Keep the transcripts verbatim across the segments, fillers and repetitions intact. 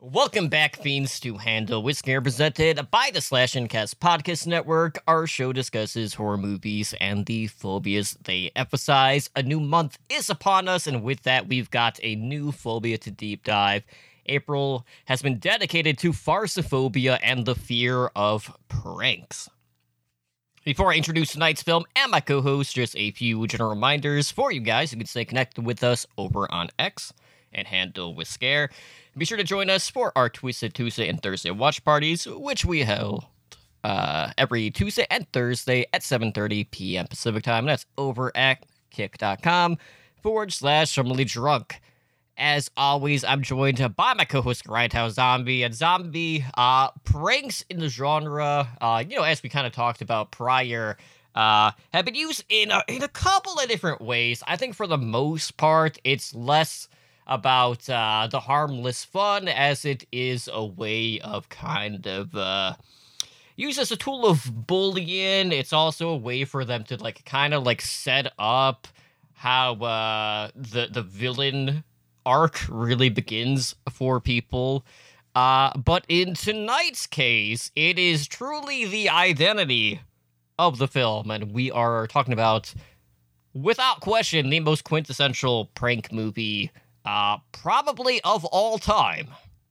Welcome back, Fiends, to Handle with Scare, presented by the Slash and Cast Podcast Network. Our show discusses horror movies and the phobias they emphasize. A new month is upon us, and with that, we've got a new phobia to deep dive. April has been dedicated to farsophobia and the fear of pranks. Before I introduce tonight's film and my co-host, just a few general reminders for you guys who can stay connected with us over on X and Handle with Scare. Be sure to join us for our Twisted Tuesday and Thursday watch parties, which we held uh, every Tuesday and Thursday at seven thirty p.m. Pacific time. That's over at kick.com forward slash terminally drunk. As always, I'm joined by my co-host, Grindhouse Zombie. And Zombie, uh, pranks in the genre, uh, you know, as we kind of talked about prior, uh, have been used in a, in a couple of different ways. I think for the most part, it's less about uh, the harmless fun as it is a way of kind of uh, used as a tool of bullying. It's also a way for them to like kind of like set up how uh, the the villain arc really begins for people. Uh, but in tonight's case, it is truly the identity of the film, and we are talking about, without question, the most quintessential prank movie Uh, probably of all time.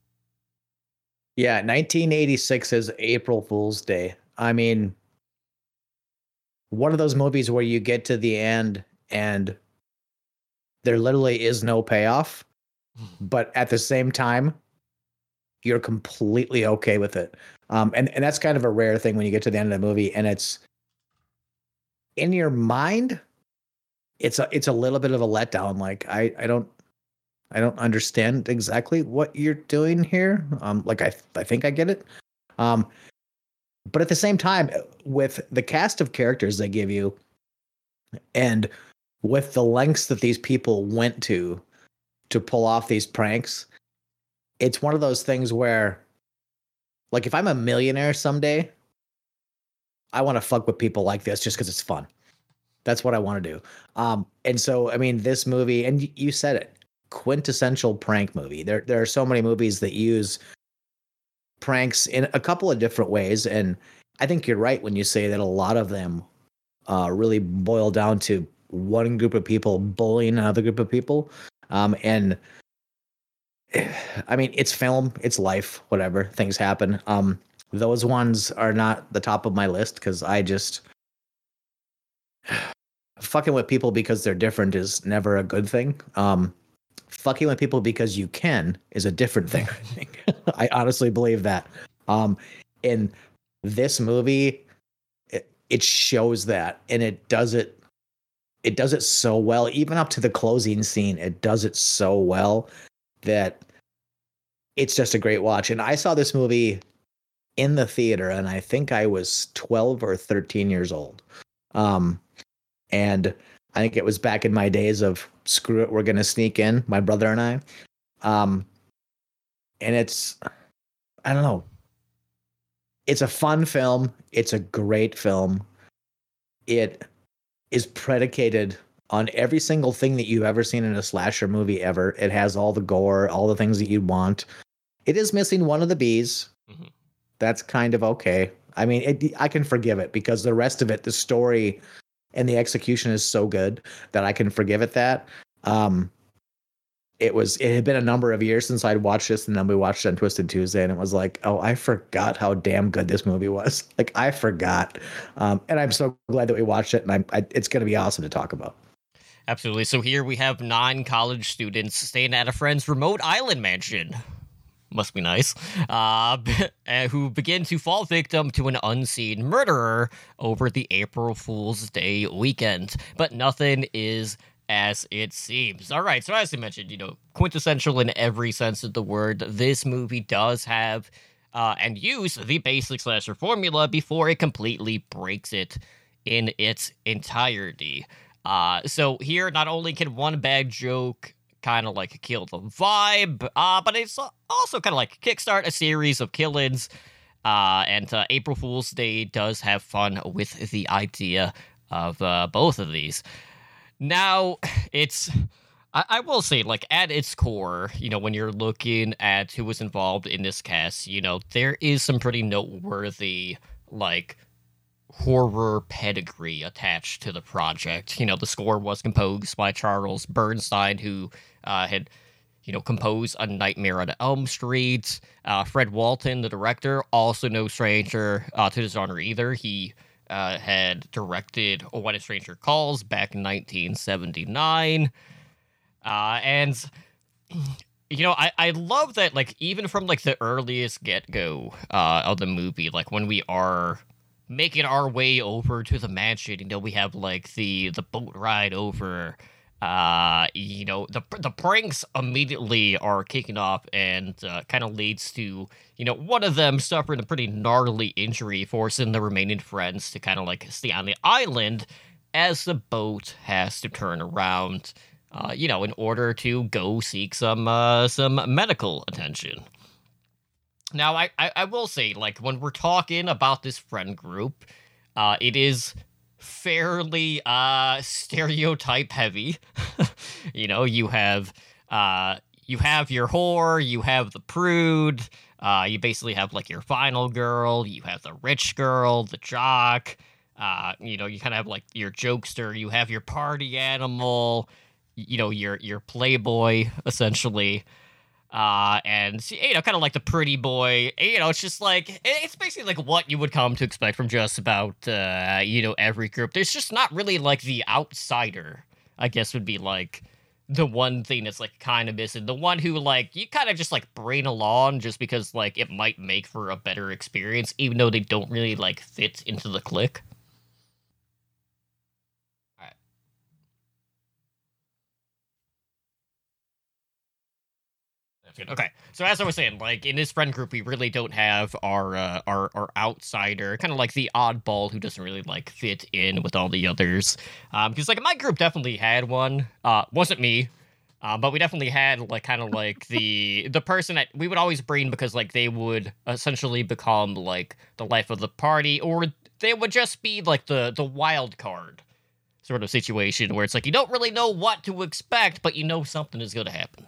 Yeah, nineteen eighty-six is April Fool's Day. I mean, one of those movies where you get to the end and there literally is no payoff, but at the same time, you're completely okay with it. Um, and, and that's kind of a rare thing when you get to the end of the movie and it's in your mind, it's a, it's a little bit of a letdown. Like, I, I don't, I don't understand exactly what you're doing here. Um, like I, I think I get it. Um, but at the same time, with the cast of characters they give you, and with the lengths that these people went to to pull off these pranks, it's one of those things where, like, if I'm a millionaire someday, I want to fuck with people like this just because it's fun. That's what I want to do. Um, and so, I mean, this movie, and you said it, quintessential prank movie. There there are so many movies that use pranks in a couple of different ways, and I think you're right when you say that a lot of them uh, really boil down to one group of people bullying another group of people. Um, and I mean, it's film, it's life, whatever, things happen. Um, those ones are not the top of my list because I just fucking with people because they're different is never a good thing. Um, Fucking with people because you can is a different thing, I think. I honestly believe that. Um, in this movie, it, it shows that, and it does it. It does it so well, even up to the closing scene. It does it so well that it's just a great watch. And I saw this movie in the theater, and I think I was twelve or thirteen years old. Um, and I think it was back in my days of screw it, we're going to sneak in, my brother and I. Um, and it's, I don't know. It's a fun film. It's a great film. It is predicated on every single thing that you've ever seen in a slasher movie ever. It has all the gore, all the things that you'd want. It is missing one of the B's. Mm-hmm. That's kind of okay. I mean, it, I can forgive it because the rest of it, the story and the execution is so good that I can forgive it that. Um, it was, it had been a number of years since I'd watched this, and then we watched it on Twisted Tuesday, and it was like, oh, I forgot how damn good this movie was. Like, I forgot. Um, and I'm so glad that we watched it, and I'm, I, it's going to be awesome to talk about. Absolutely. So here we have nine college students staying at a friend's remote island mansion. Must be nice, uh, who begin to fall victim to an unseen murderer over the April Fool's Day weekend. But nothing is as it seems. All right, so as I mentioned, you know, quintessential in every sense of the word, this movie does have uh, and use the basic slasher formula before it completely breaks it in its entirety. Uh, so here, not only can one bad joke kind of like kill the vibe, uh, but it's also kind of like kickstart a series of killings. Uh, and uh, April Fool's Day does have fun with the idea of uh, both of these. Now, it's I, I will say, like, at its core, you know, when you're looking at who was involved in this cast, you know, there is some pretty noteworthy, like, horror pedigree attached to the project. You know, the score was composed by Charles Bernstein, who uh, had, you know, composed A Nightmare on Elm Street. Uh, Fred Walton, the director, also no stranger uh, to the genre either. He uh, had directed What a Stranger Calls back in nineteen seventy-nine. Uh, and, you know, I, I love that, like, even from, like, the earliest get-go uh, of the movie, like, when we are making our way over to the mansion, you know, we have, like, the, the boat ride over, uh, you know, the the pranks immediately are kicking off and uh, kind of leads to, you know, one of them suffering a pretty gnarly injury, forcing the remaining friends to kind of, like, stay on the island as the boat has to turn around. Uh, you know, in order to go seek some uh, some medical attention. Now, I, I, I will say, like, when we're talking about this friend group, uh, it is fairly uh, stereotype heavy. You know, you have uh, you have your whore, you have the prude, uh, you basically have, like, your final girl, you have the rich girl, the jock, uh, you know, you kind of have, like, your jokester, you have your party animal, you know, your your playboy, essentially, uh, and, you know, kind of like the pretty boy, you know, it's just like, it's basically like what you would come to expect from just about, uh, you know, every group. There's just not really, like, the outsider, I guess, would be, like, the one thing that's, like, kind of missing. The one who, like, you kind of just, like, bring along just because, like, it might make for a better experience, even though they don't really, like, fit into the clique. Okay, so as I was saying, like, in this friend group, we really don't have our uh, our our outsider, kind of like the oddball who doesn't really, like, fit in with all the others. Um, because, like, my group definitely had one. Uh, wasn't me, uh, but we definitely had, like, kind of like the the person that we would always bring because, like, they would essentially become, like, the life of the party, or they would just be, like, the the wild card sort of situation where it's like you don't really know what to expect, but you know something is going to happen.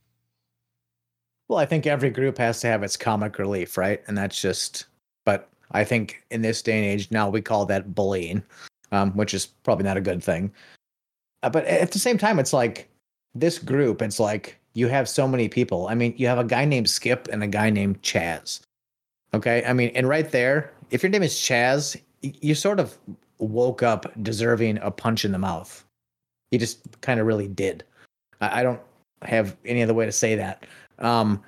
Well, I think every group has to have its comic relief, right? And that's just, but I think in this day and age now we call that bullying, um, which is probably not a good thing. Uh, but at the same time, it's like this group, it's like you have so many people. I mean, you have a guy named Skip and a guy named Chaz. Okay. I mean, and right there, if your name is Chaz, you sort of woke up deserving a punch in the mouth. You just kind of really did. I, I don't have any other way to say that. Um,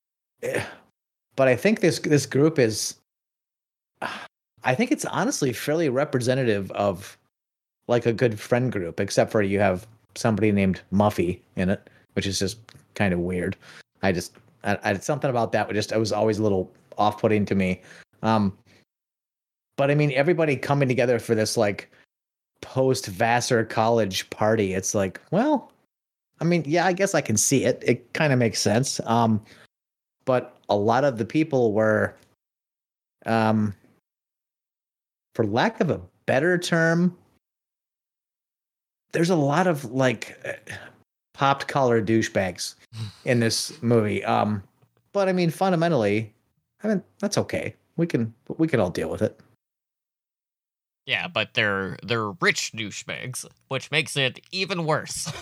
but I think this this group is, I think it's honestly fairly representative of, like, a good friend group, except for you have somebody named Muffy in it, which is just kind of weird. I just, I, I something about that. Just, it was always a little off-putting to me. Um, but I mean, everybody coming together for this, like, post-Vassar college party. It's like, well, I mean, yeah, I guess I can see it. It kind of makes sense. Um, but a lot of the people were, um, for lack of a better term, there's a lot of, like, popped collar douchebags in this movie. Um, but I mean, fundamentally, I mean, that's okay. We can we can all deal with it. Yeah, but they're they're rich douchebags, which makes it even worse.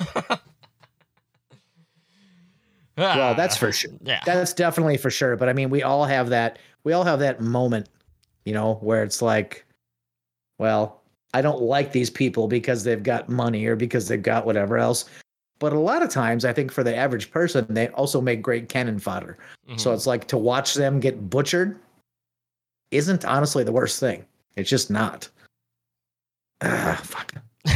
Well, that's for sure. Yeah. That's definitely for sure. But I mean, we all have that. We all have that moment, you know, where it's like, well, I don't like these people because they've got money or because they've got whatever else. But a lot of times, I think for the average person, they also make great cannon fodder. Mm-hmm. So it's like to watch them get butchered isn't honestly the worst thing. It's just not. Ah, fuck.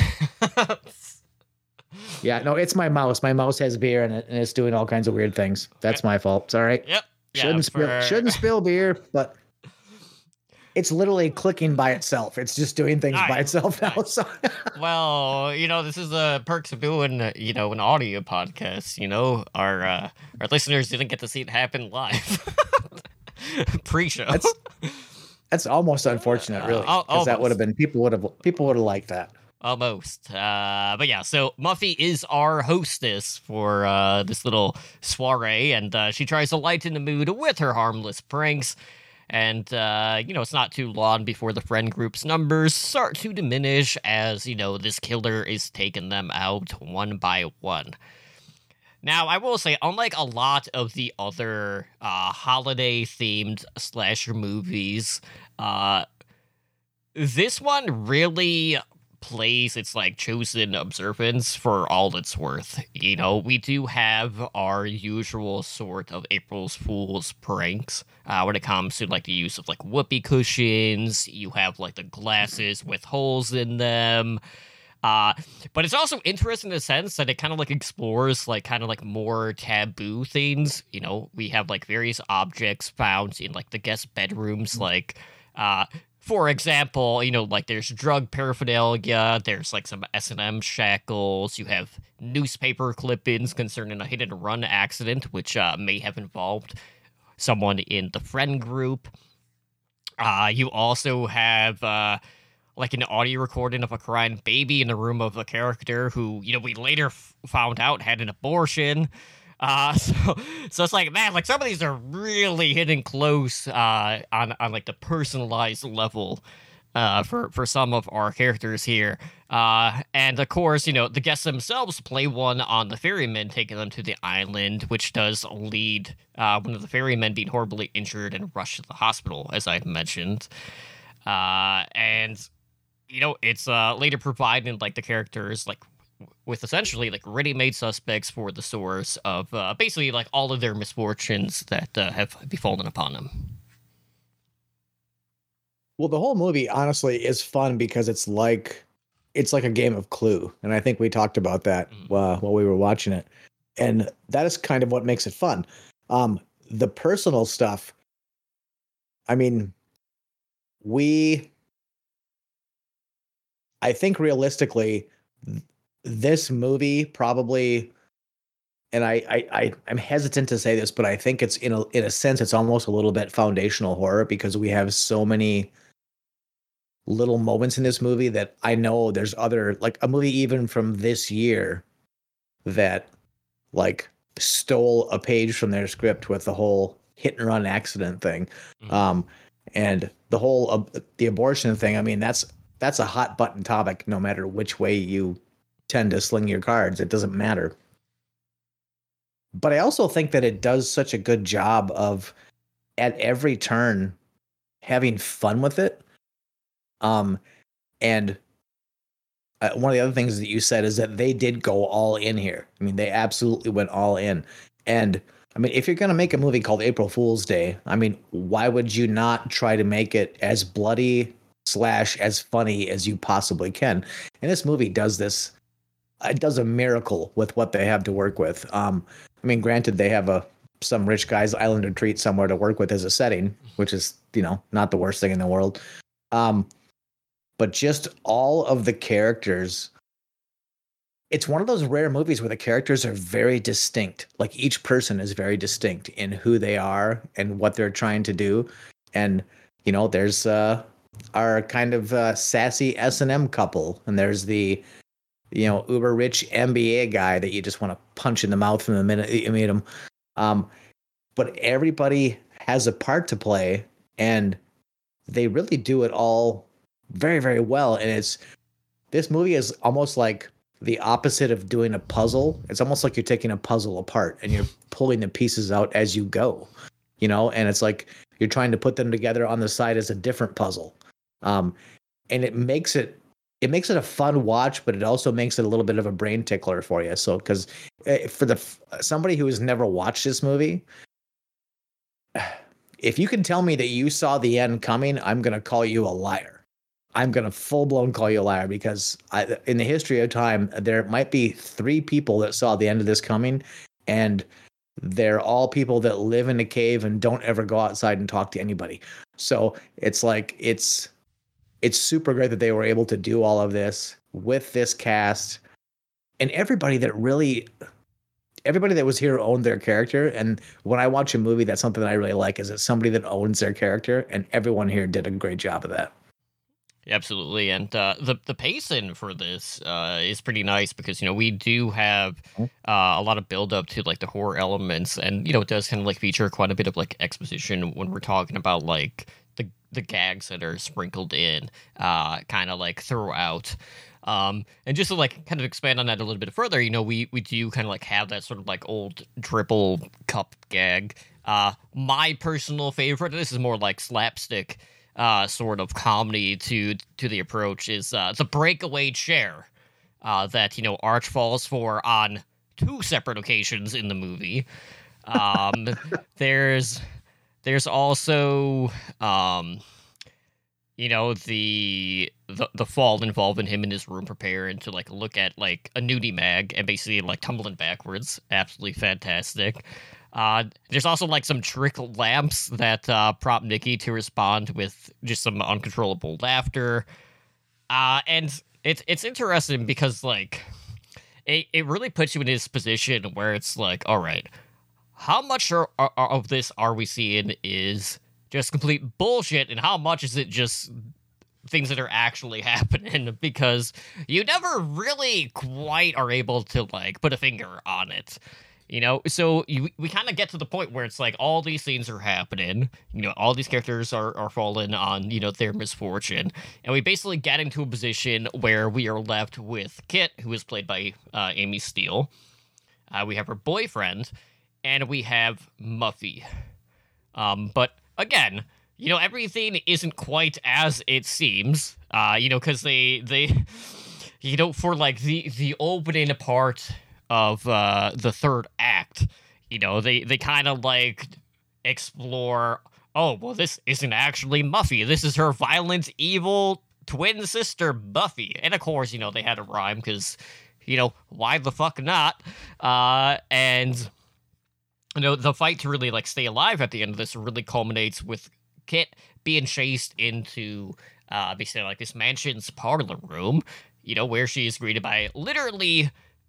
Yeah, no, it's my mouse. My mouse has beer in it, and it's doing all kinds of weird things. That's my fault. It's all right. Yep. Shouldn't yeah, spill. for... Shouldn't spill beer, but it's literally clicking by itself. It's just doing things nice. by itself now. Nice. So. Well, you know, this is the perks of doing, you know, an audio podcast. You know, our uh, our listeners didn't get to see it happen live pre-show. That's, that's almost unfortunate, really, because uh, that would have been people would have people would have liked that. Almost. Uh, but yeah, so Muffy is our hostess for uh, this little soiree, and uh, she tries to lighten the mood with her harmless pranks. And, uh, you know, it's not too long before the friend group's numbers start to diminish as, you know, this killer is taking them out one by one. Now, I will say, unlike a lot of the other uh, holiday-themed slasher movies, uh, this one really plays its like chosen observance for all it's worth. You know, we do have our usual sort of April's Fool's pranks uh, when it comes to like the use of like whoopee cushions. You have like the glasses with holes in them. Uh, but it's also interesting in the sense that it kind of like explores like kind of like more taboo things. You know, we have like various objects found in like the guest bedrooms, like uh for example, you know, like there's drug paraphernalia, there's like some S and M shackles, you have newspaper clippings concerning a hit and run accident, which uh, may have involved someone in the friend group. Uh, you also have uh, like an audio recording of a crying baby in the room of a character who, you know, we later f- found out had an abortion. Uh, so, so it's like, man, like some of these are really hitting close, uh, on, on like the personalized level, uh, for, for some of our characters here. Uh, and of course, you know, the guests themselves play one on the ferryman taking them to the island, which does lead, uh, one of the ferrymen being horribly injured and rushed to the hospital, as I mentioned. Uh, and, you know, it's, uh, later provided like the characters, like, with essentially like ready-made suspects for the source of uh, basically like all of their misfortunes that uh, have befallen upon them. Well, the whole movie honestly is fun because it's like it's like a game of Clue, and I think we talked about that mm. uh, while we were watching it, and that is kind of what makes it fun. Um, the personal stuff. I mean, we. I think realistically. This movie probably, and I, I, I, I'm hesitant to say this, but I think it's in a in a sense it's almost a little bit foundational horror because we have so many little moments in this movie that I know there's other like a movie even from this year that like stole a page from their script with the whole hit and run accident thing, mm-hmm. um, and the whole uh, the abortion thing. I mean that's that's a hot button topic no matter which way you tend to sling your cards. It doesn't matter. But I also think that it does such a good job of at every turn having fun with it. Um, and uh, one of the other things that you said is that they did go all in here. I mean, they absolutely went all in. And I mean, if you're going to make a movie called April Fool's Day, I mean, why would you not try to make it as bloody slash as funny as you possibly can? And this movie does this. It does a miracle with what they have to work with. Um, I mean, granted, they have a some rich guy's island retreat somewhere to work with as a setting, which is, you know, not the worst thing in the world. Um, but just all of the characters, it's one of those rare movies where the characters are very distinct. Like each person is very distinct in who they are and what they're trying to do. And, you know, there's uh, our kind of uh, sassy S and M couple, and there's the you know, uber rich M B A guy that you just want to punch in the mouth from the minute you meet him. Um, but everybody has a part to play, and they really do it all very, very well. And it's this movie is almost like the opposite of doing a puzzle. It's almost like you're taking a puzzle apart and you're pulling the pieces out as you go, you know, and it's like you're trying to put them together on the side as a different puzzle. Um, and it makes it It makes it a fun watch, but it also makes it a little bit of a brain tickler for you. So, because for the somebody who has never watched this movie, if you can tell me that you saw the end coming, I'm going to call you a liar. I'm going to full blown call you a liar because I, in the history of time, there might be three people that saw the end of this coming, and they're all people that live in a cave and don't ever go outside and talk to anybody. So it's like it's. It's super great that they were able to do all of this with this cast and everybody that really, everybody that was here owned their character. And when I watch a movie, that's something that I really like is it's somebody that owns their character, and everyone here did a great job of that. Absolutely, and uh, the the pacing for this uh, is pretty nice because you know we do have Mhm. uh, a lot of build up to like the horror elements, and you know it does kind of like feature quite a bit of like exposition when we're talking about like the the gags that are sprinkled in, uh, kind of like throughout. Um, and just to like kind of expand on that a little bit further, you know, we we do kind of like have that sort of like old dribble cup gag. Uh, my personal favorite, this is more like slapstick uh, sort of comedy to to the approach is uh, the breakaway chair uh, that you know Arch falls for on two separate occasions in the movie. Um, there's there's also um, you know the, the the fall involving him in his room preparing to like look at like a nudie mag and basically like tumbling backwards. Absolutely fantastic. Uh, there's also like some trick lamps that uh, prompt Nikki to respond with just some uncontrollable laughter. Uh, and it's it's interesting because like it, it really puts you in this position where it's like, all right, how much are, are, of this are we seeing is just complete bullshit, and how much is it just things that are actually happening? Because you never really quite are able to like put a finger on it. You know, so you, we kind of get to the point where it's like all these things are happening. You know, all these characters are, are falling on, you know, their misfortune. And we basically get into a position where we are left with Kit, who is played by uh, Amy Steele. Uh, we have her boyfriend, and we have Muffy. Um, but again, you know, everything isn't quite as it seems. Uh, you know, because they, they, you know, for like the, the opening part of uh, the third act, you know, they, they kind of like explore, oh, well, this isn't actually Muffy. This is her violent, evil twin sister, Buffy. And of course, you know, they had a rhyme because, you know, why the fuck not? Uh, and, you know, the fight to really like stay alive at the end of this really culminates with Kit being chased into uh, basically like this mansion's parlor room, you know, where she is greeted by literally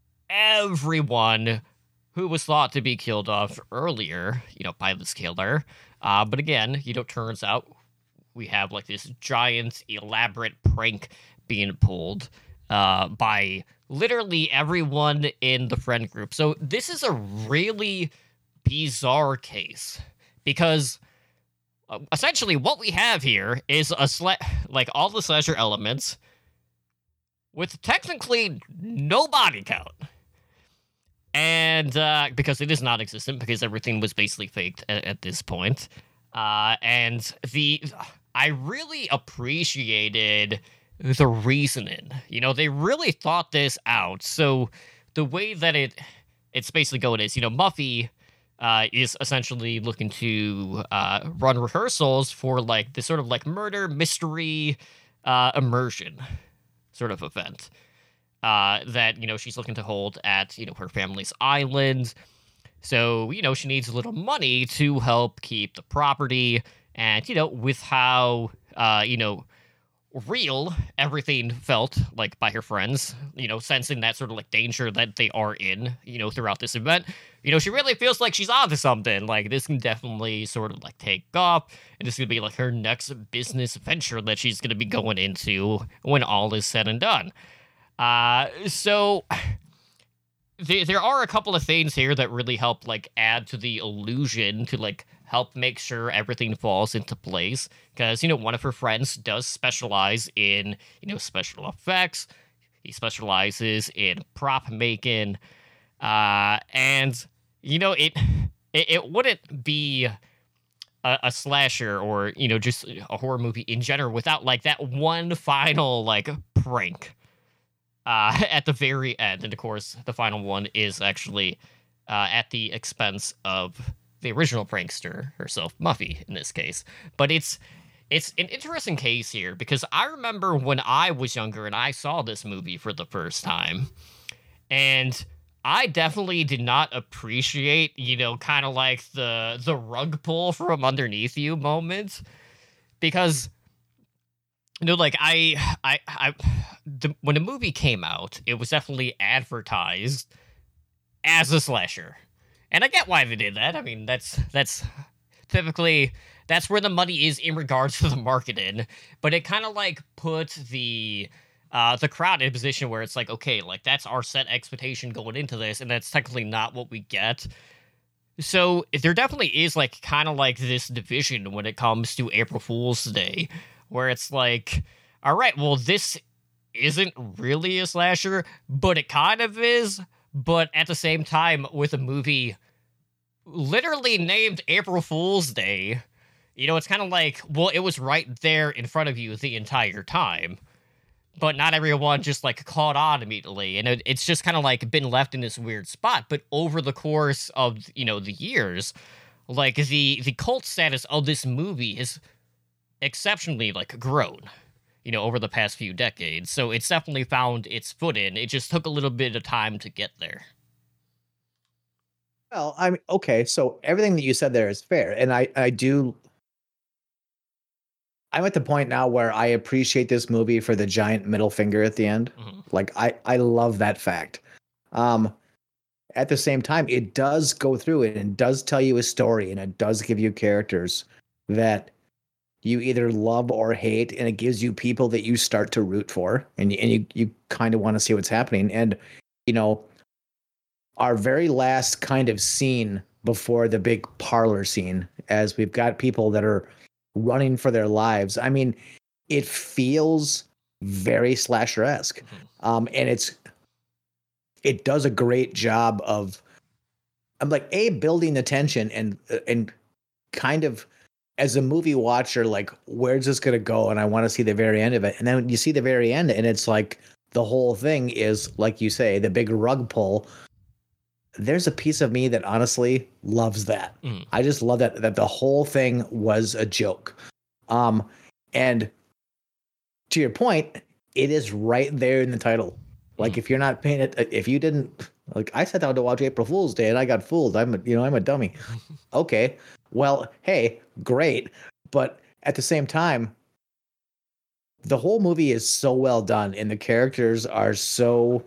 everyone who was thought to be killed off earlier, you know, by this killer. Uh, but again, you know, turns out we have like this giant, elaborate prank being pulled uh, by literally everyone in the friend group. So this is a really bizarre case because uh, essentially what we have here is a sla- like all the slasher elements with technically no body count. And uh, because it is not existent, because everything was basically faked at, at this point. Uh, and the I really appreciated the reasoning. You know, they really thought this out. So the way that it it's basically going is, you know, Muffy uh, is essentially looking to uh, run rehearsals for like this sort of like murder mystery uh, immersion sort of event. Uh, that, you know, she's looking to hold at, you know, her family's island. So, you know, she needs a little money to help keep the property. And, you know, with how, uh, you know, real everything felt like by her friends, you know, sensing that sort of like danger that they are in, you know, throughout this event, you know, she really feels like she's onto something. Like this can definitely sort of like take off. And this is going to be like her next business venture that she's going to be going into when all is said and done. Uh, so there, there are a couple of things here that really help like add to the illusion to like help make sure everything falls into place. Because, you know, one of her friends does specialize in, you know, special effects. He specializes in prop making. Uh, and, you know, it, it, it wouldn't be a, a slasher or, you know, just a horror movie in general without like that one final like prank. Uh, at the very end, and of course, the final one is actually uh, at the expense of the original prankster herself, Muffy, in this case. But it's it's an interesting case here because I remember when I was younger and I saw this movie for the first time, and I definitely did not appreciate, you know, kind of like the the rug pull from underneath you moment, because. You know, like I, I, I, the, when the movie came out, it was definitely advertised as a slasher, and I get why they did that. I mean, that's that's typically that's where the money is in regards to the marketing, but it kind of like puts the uh, the crowd in a position where it's like, okay, like that's our set expectation going into this, and that's technically not what we get. So there definitely is like kind of like this division when it comes to April Fool's Day, where it's like, all right, well, this isn't really a slasher, but it kind of is. But at the same time, with a movie literally named April Fool's Day, you know, it's kind of like, well, it was right there in front of you the entire time. But not everyone just, like, caught on immediately. And it, it's just kind of, like, been left in this weird spot. But over the course of, you know, the years, like, the, the cult status of this movie has exceptionally, like, grown, you know, over the past few decades. So it's definitely found its footing. It just took a little bit of time to get there. Well, I mean, okay, so everything that you said there is fair. And I, I do... I'm at the point now where I appreciate this movie for the giant middle finger at the end. Mm-hmm. Like, I, I love that fact. Um, at the same time, it does go through it and does tell you a story, and it does give you characters that you either love or hate, and it gives you people that you start to root for, and you, and you, you kind of want to see what's happening. And, you know, our very last kind of scene before the big parlor scene, as we've got people that are running for their lives. I mean, it feels very slasher-esque. Mm-hmm. Um, and it's, it does a great job of, I'm like, A, building the tension and, and kind of as a movie watcher, like, where's this going to go? And I want to see the very end of it. And then you see the very end and it's like, the whole thing is, like you say, the big rug pull. There's a piece of me that honestly loves that. Mm. I just love that, that the whole thing was a joke. Um, and to your point, it is right there in the title. Like, mm. if you're not paying it, if you didn't, like, I sat down to watch April Fool's Day and I got fooled. I'm, a, you know, I'm a dummy. Okay. Well, hey, great. But at the same time, the whole movie is so well done and the characters are so,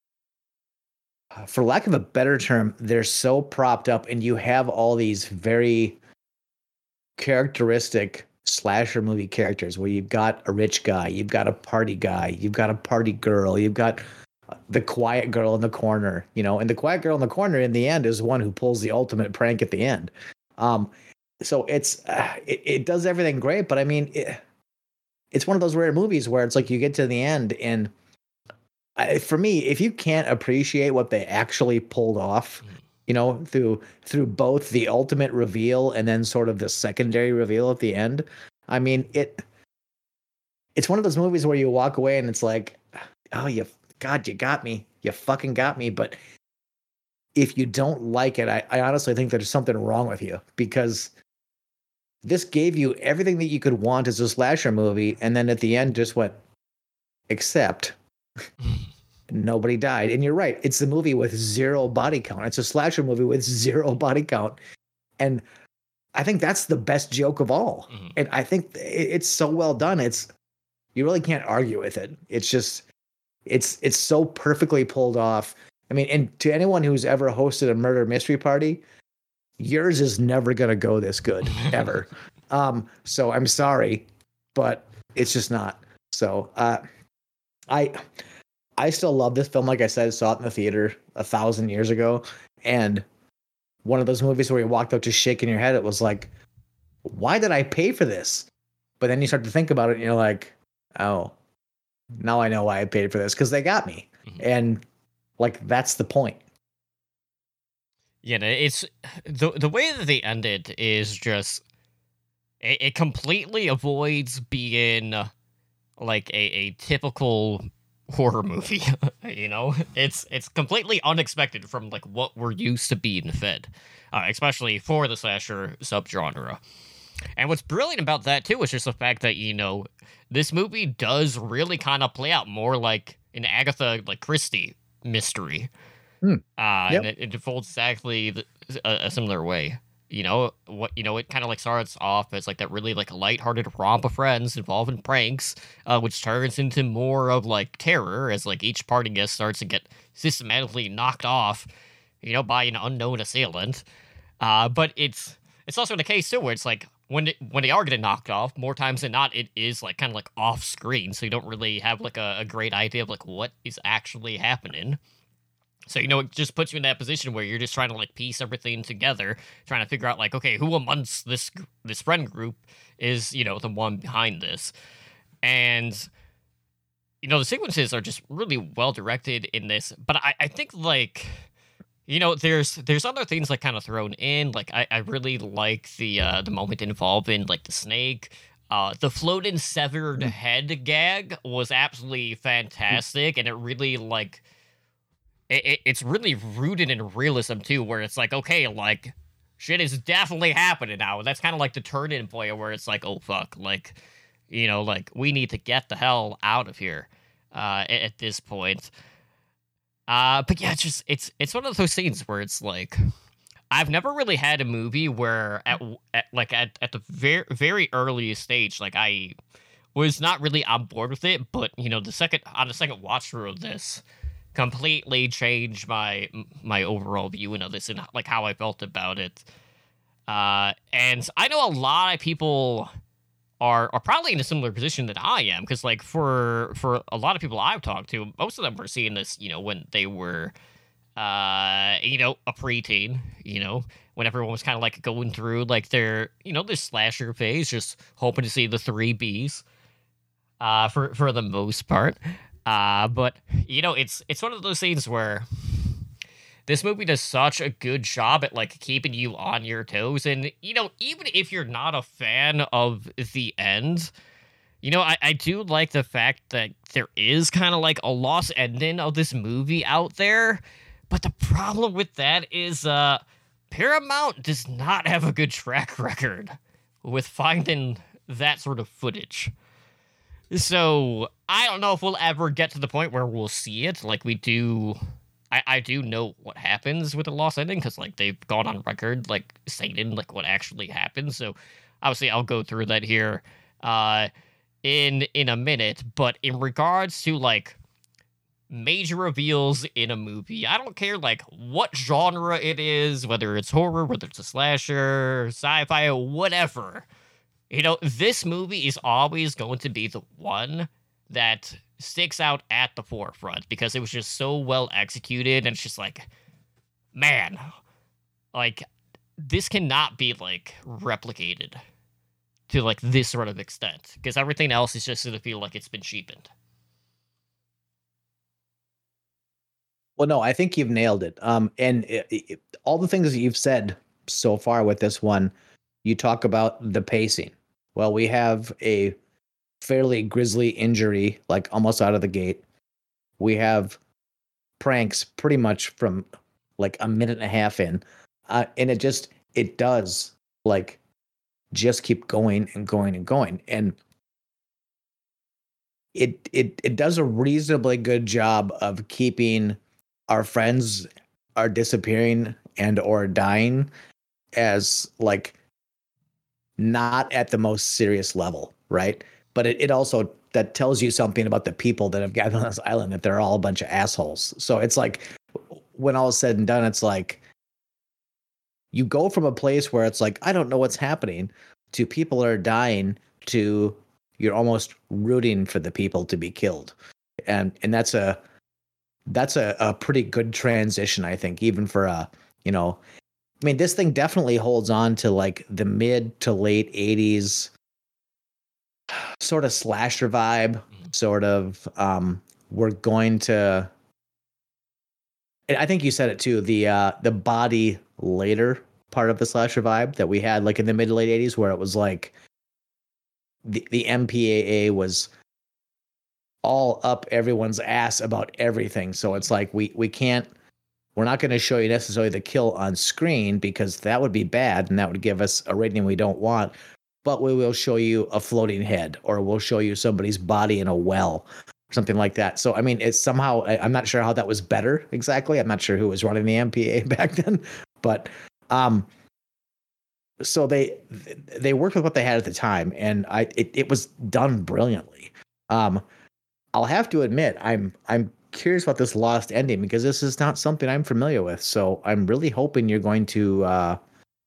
for lack of a better term, they're so propped up, and you have all these very characteristic slasher movie characters where you've got a rich guy, you've got a party guy, you've got a party girl, you've got the quiet girl in the corner, you know, and the quiet girl in the corner in the end is one who pulls the ultimate prank at the end. Um, so it's, uh, it, it does everything great, but I mean, it, it's one of those rare movies where it's like you get to the end and, I, for me, if you can't appreciate what they actually pulled off, you know, through through both the ultimate reveal and then sort of the secondary reveal at the end, I mean, it it's one of those movies where you walk away and it's like, oh, you God, you got me, you fucking got me. But if you don't like it, I, I honestly think there's something wrong with you, because this gave you everything that you could want as a slasher movie, and then at the end just went, except. Nobody died. And you're right, it's the movie with zero body count. It's a slasher movie with zero body count, and I think that's the best joke of all. Mm-hmm. And I think it's so well done. It's, you really can't argue with it. It's just, it's it's so perfectly pulled off. I mean, and to anyone who's ever hosted a murder mystery party, yours is never gonna go this good ever. um so I'm sorry, but it's just not. So uh I I still love this film. Like I said, I saw it in the theater a thousand years ago. And one of those movies where you walked out just shaking your head. It was like, why did I pay for this? But then you start to think about it and you're like, oh, now I know why I paid for this, because they got me. Mm-hmm. And like, that's the point. Yeah, it's the the way that they ended is just, it, it completely avoids being like a, a typical horror movie. You know, it's it's completely unexpected from like what we're used to being fed, uh, especially for the slasher subgenre. And what's brilliant about that too is just the fact that, you know, this movie does really kind of play out more like an Agatha like Christie mystery. Hmm. Uh, yep. And it, it unfolds exactly the, a, a similar way. You know what? You know it kind of like starts off as like that really like lighthearted romp of friends involving pranks, uh, which turns into more of like terror as like each party guest starts to get systematically knocked off, you know, by an unknown assailant. Uh, but it's it's also the case too where it's like when it, when they are getting knocked off, more times than not, it is like kind of like off screen, so you don't really have like a, a great idea of like what is actually happening. So, you know, it just puts you in that position where you're just trying to like piece everything together, trying to figure out like, okay, who amongst this this friend group is, you know, the one behind this. And, you know, the sequences are just really well directed in this. But I, I think like, you know, there's there's other things like kind of thrown in. Like I, I really like the uh, the moment involving like the snake. Uh, the floating severed head gag was absolutely fantastic, and it really like. It, it, it's really rooted in realism too, where it's like, okay, like shit is definitely happening now. That's kind of like the turn-in point where it's like, oh fuck, like, you know, like we need to get the hell out of here uh, at, at this point. Uh, but yeah, it's just it's it's one of those scenes where it's like, I've never really had a movie where at, at like at, at the very very earliest stage, like I was not really on board with it, but you know, the second on the second watch through of this. Completely changed my my overall viewing of this and like how I felt about it. Uh, and I know a lot of people are are probably in a similar position that I am, because like for for a lot of people I've talked to, most of them were seeing this, you know, when they were, uh, you know, a preteen, you know, when everyone was kind of like going through like their, you know, this slasher phase, just hoping to see the three Bs, uh, for for the most part. Uh, but, you know, it's it's one of those scenes where this movie does such a good job at, like, keeping you on your toes. And, you know, even if you're not a fan of the end, you know, I, I do like the fact that there is kind of, like, a lost ending of this movie out there. But the problem with that is uh, Paramount does not have a good track record with finding that sort of footage. So, I don't know if we'll ever get to the point where we'll see it. Like, we do... I, I do know what happens with the lost ending, because, like, they've gone on record, like, saying, like, what actually happens. So, obviously, I'll go through that here uh, in in a minute. But in regards to, like, major reveals in a movie, I don't care, like, what genre it is, whether it's horror, whether it's a slasher, sci-fi, whatever... You know, this movie is always going to be the one that sticks out at the forefront because it was just so well executed, and it's just like, man, like, this cannot be, like, replicated to, like, this sort of extent, because everything else is just going to feel like it's been cheapened. Well, no, I think you've nailed it. Um, and it, it, all the things that you've said so far with this one, you talk about the pacing. Well, we have a fairly grisly injury, like almost out of the gate. We have pranks pretty much from like a minute and a half in. Uh, and it just, it does like just keep going and going and going. And it, it, it does a reasonably good job of keeping our friends are disappearing and or dying as like, not at the most serious level, right? But it, it also, that tells you something about the people that have gathered on this island, that they're all a bunch of assholes. So it's like, when all is said and done, it's like, you go from a place where it's like, I don't know what's happening, to people are dying, to you're almost rooting for the people to be killed. And and that's a, that's a, a pretty good transition, I think, even for a, you know, I mean, this thing definitely holds on to like the mid to late eighties sort of slasher vibe, sort of, um, we're going to, and I think you said it too, the, uh, the body later part of the slasher vibe that we had like in the mid to late eighties, where it was like the, the M P A A was all up everyone's ass about everything. So it's like, we, we can't, we're not going to show you necessarily the kill on screen because that would be bad and that would give us a rating we don't want. But we will show you a floating head, or we'll show you somebody's body in a well, or something like that. So, I mean, it's somehow, I, I'm not sure how that was better exactly. I'm not sure who was running the M P A back then, but um, so they they worked with what they had at the time, and I it, it was done brilliantly. Um, I'll have to admit, I'm I'm. curious about this lost ending because this is not something I'm familiar with. So I'm really hoping you're going to uh,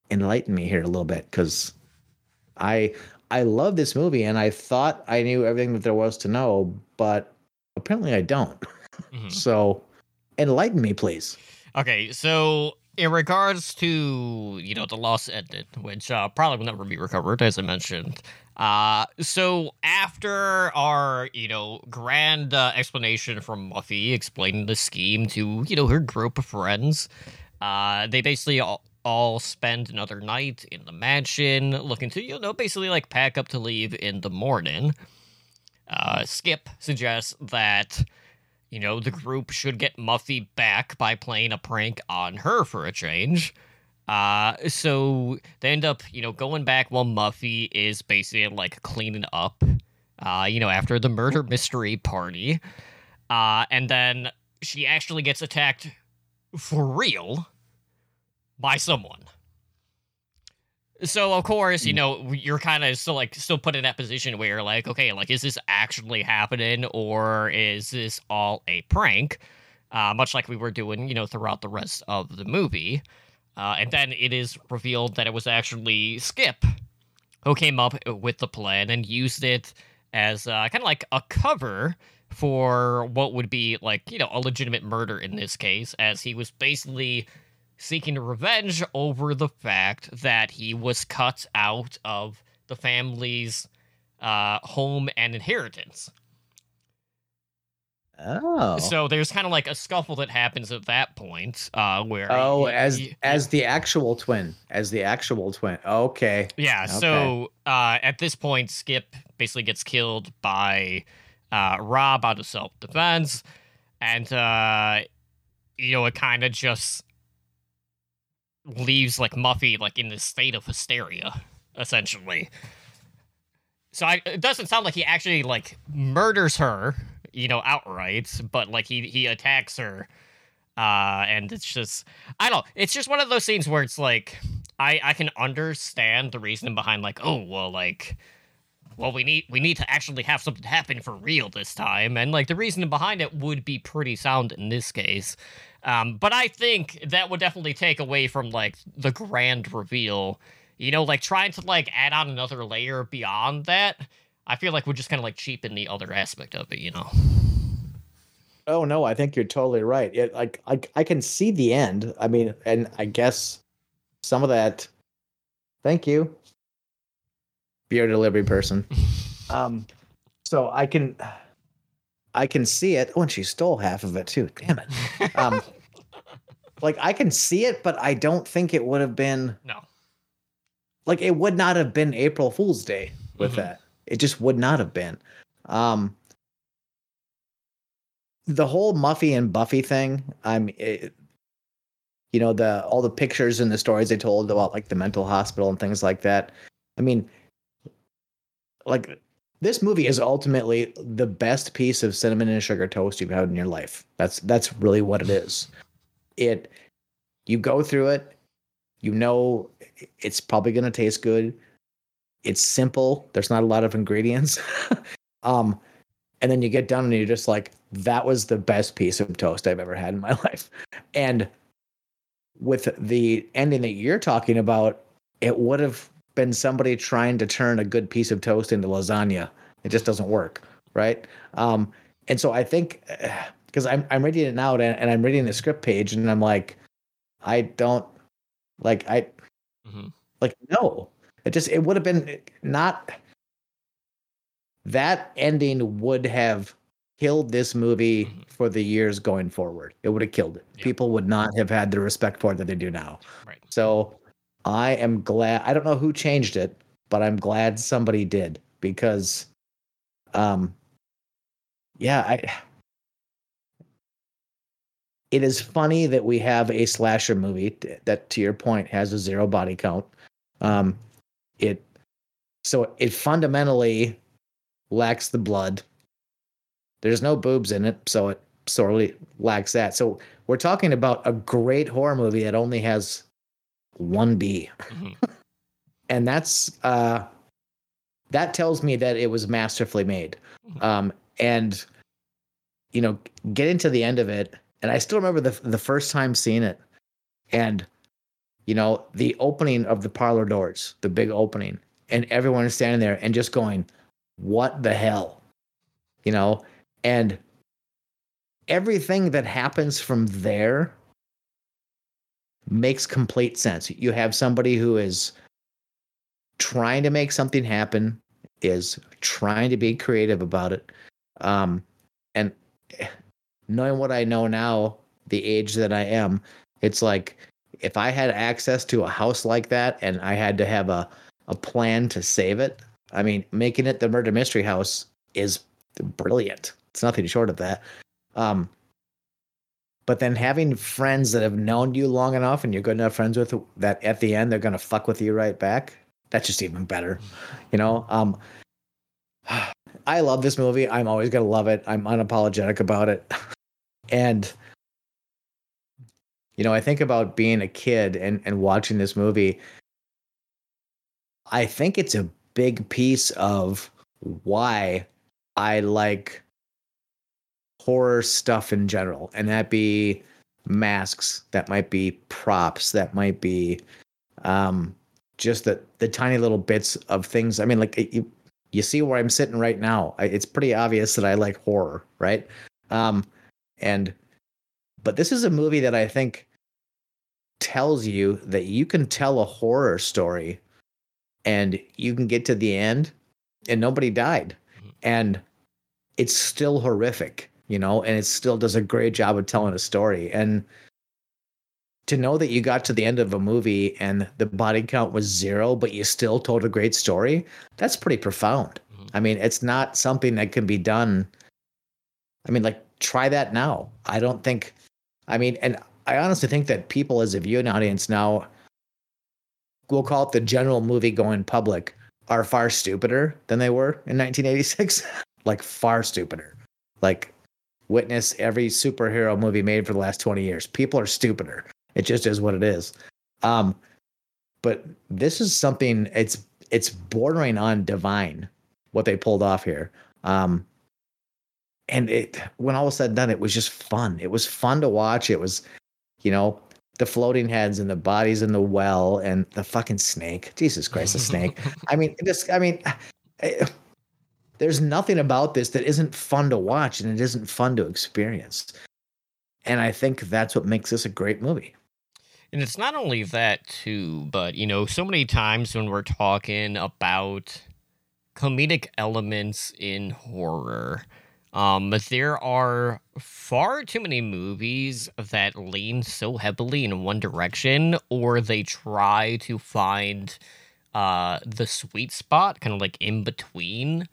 enlighten me here a little bit, because I I love this movie and I thought I knew everything that there was to know, but apparently I don't. Mhm. So enlighten me, please. Okay, so in regards to, you know, the lost ending, which uh, probably will never be recovered, as I mentioned. Uh, so after our, you know, grand uh, explanation from Muffy explaining the scheme to, you know, her group of friends, uh, they basically all, all spend another night in the mansion, looking to, you know, basically like pack up to leave in the morning. Uh, Skip suggests that, you know, the group should get Muffy back by playing a prank on her for a change. Uh, so they end up, you know, going back while Muffy is basically like cleaning up, uh, you know, after the murder mystery party. Uh, and then she actually gets attacked for real by someone. So of course, you know, you're kind of still like still put in that position where you're like, okay, like is this actually happening or is this all a prank? Uh, much like we were doing, you know, throughout the rest of the movie. Uh, and then it is revealed that it was actually Skip who came up with the plan and used it as uh, kind of like a cover for what would be like, you know, a legitimate murder in this case, as he was basically seeking revenge over the fact that he was cut out of the family's uh, home and inheritance. Oh. So there's kind of like a scuffle that happens at that point, uh, where Oh, he- as he- as the actual twin, as the actual twin. Okay. yeah. Okay. So uh, at this point, Skip basically gets killed by uh, Rob out of self defense, and uh, you know it kind of just leaves like Muffy like in this state of hysteria, essentially. So I, it doesn't sound like he actually like murders her, you know, outright, but like he he attacks her, uh, and it's just I don't know. It's just one of those scenes where it's like I I can understand the reasoning behind like oh well like well we need we need to actually have something happen for real this time, and like the reasoning behind it would be pretty sound in this case. Um, but I think that would definitely take away from like the grand reveal. You know, like trying to like add on another layer beyond that, I feel like would just kind of like cheapen the other aspect of it, you know. Oh no, I think you're totally right. It, like I I can see the end. I mean, and I guess some of that. Thank you, beer delivery person. Um, so I can I can see it. Oh, and she stole half of it too. Damn it. Um, like I can see it, but I don't think it would have been. No. Like it would not have been April Fool's Day with Mm-hmm. that. It just would not have been. Um, the whole Muffy and Buffy thing. I'm, it, you know, the all the pictures and the stories they told about like the mental hospital and things like that. I mean, like this movie is ultimately the best piece of cinnamon and sugar toast you've had in your life. That's that's really what it is. It, you go through it, you know, it's probably gonna taste good. It's simple. There's not a lot of ingredients. um, and then you get done and you're just like, that was the best piece of toast I've ever had in my life. And with the ending that you're talking about, it would have been somebody trying to turn a good piece of toast into lasagna. It just doesn't work, right? Um, and so I think because I'm I'm reading it now and, and I'm reading the script page and I'm like, I don't like I Mm-hmm. like no. It just it would have been not that ending would have killed this movie Mhm. for the years going forward. It would have killed it. Yeah. People would not have had the respect for it that they do now. Right. So I am glad. I don't know who changed it, but I'm glad somebody did because, um, yeah, I. It is funny that we have a slasher movie that, to your point, has a zero body count. Um, it so it fundamentally lacks the blood. There's no boobs in it, so it sorely lacks that. So we're talking about a great horror movie that only has one B. Mm-hmm. And that's uh that tells me that it was masterfully made. Um and you know, getting to the end of it, and I still remember the the first time seeing it, and you know, the opening of the parlor doors, the big opening, and everyone is standing there and just going, what the hell? You know, and everything that happens from there makes complete sense. You have somebody who is trying to make something happen, is trying to be creative about it. Um, and knowing what I know now, the age that I am, it's like if I had access to a house like that and I had to have a, a plan to save it, I mean, making it the murder mystery house is brilliant. It's nothing short of that. Um, but then having friends that have known you long enough and you're good enough friends with that at the end, they're going to fuck with you right back. That's just even better. You know, um, I love this movie. I'm always going to love it. I'm unapologetic about it. And, you know, I think about being a kid and, and watching this movie. I think it's a big piece of why I like horror stuff in general. And that be masks, that might be props, that might be um, just the, the tiny little bits of things. I mean, like you, you see where I'm sitting right now. I, it's pretty obvious that I like horror, right? Um, and, but this is a movie that I think tells you that you can tell a horror story and you can get to the end and nobody died. And it's still horrific, you know, and it still does a great job of telling a story. And to know that you got to the end of a movie and the body count was zero, but you still told a great story, that's pretty profound. Mm-hmm. I mean, it's not something that can be done. I mean, like, try that now. I don't think, I mean, and I honestly think that people as a viewing audience now, we'll call it the general movie going public, are far stupider than they were in nineteen eighty-six. Like, far stupider. Like, witness every superhero movie made for the last twenty years. People are stupider. It just is what it is. Um, but this is something, it's it's bordering on divine, what they pulled off here. Um, and it, when all was said and done, it was just fun. It was fun to watch. It was, you know, the floating heads and the bodies in the well and the fucking snake. Jesus Christ, the snake. I mean, this, I mean, I, there's nothing about this that isn't fun to watch and it isn't fun to experience. And I think that's what makes this a great movie. And it's not only that, too, but, you know, so many times when we're talking about comedic elements in horror, um, there are far too many movies that lean so heavily in one direction, or they try to find uh, the sweet spot, kind of like in between.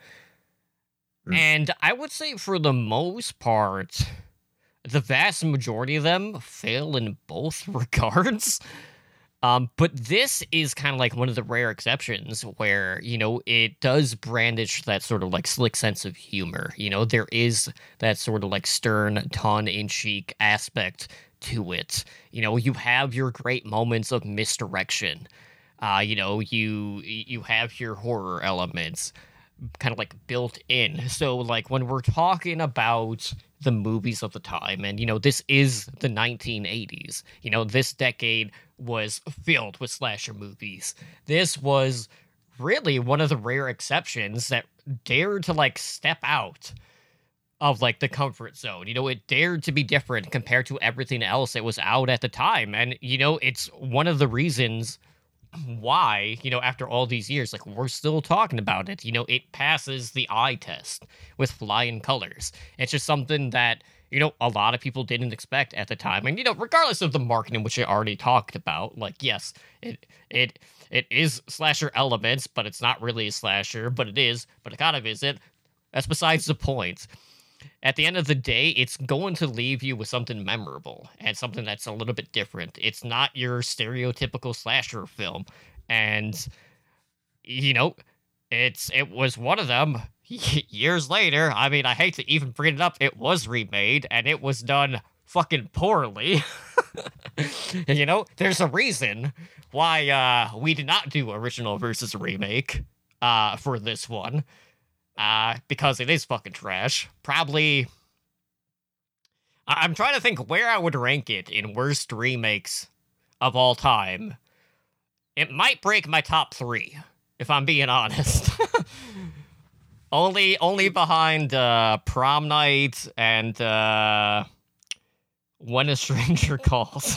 Mm. And I would say for the most part, the vast majority of them fail in both regards. Um, but this is kind of like one of the rare exceptions where, you know, it does brandish that sort of like slick sense of humor. You know, there is that sort of like stern, tongue-in-cheek aspect to it. You know, you have your great moments of misdirection. Uh, you know, you you have your horror elements kind of like built in. So like when we're talking about the movies of the time, and you know, this is the nineteen eighties, you know, this decade was filled with slasher movies. This was really one of the rare exceptions that dared to like step out of like the comfort zone. You know, it dared to be different compared to everything else that was out at the time. And you know, it's one of the reasons why, you know, after all these years, like, we're still talking about it. You know, it passes the eye test with flying colors. It's just something that, you know, a lot of people didn't expect at the time. And, you know, regardless of the marketing, which I already talked about, like, yes, it it it is slasher elements, but it's not really a slasher, but it is, but it kind of isn't. That's besides the point. At the end of the day, it's going to leave you with something memorable and something that's a little bit different. It's not your stereotypical slasher film. And, you know, it's it was one of them years later. I mean, I hate to even bring it up. It was remade, and it was done fucking poorly. You know, there's a reason why uh, we did not do original versus remake uh, for this one. Uh, because it is fucking trash. Probably, I- I'm trying to think where I would rank it in worst remakes of all time. It might break my top three, if I'm being honest. only only behind uh, Prom Night and uh, When a Stranger Calls.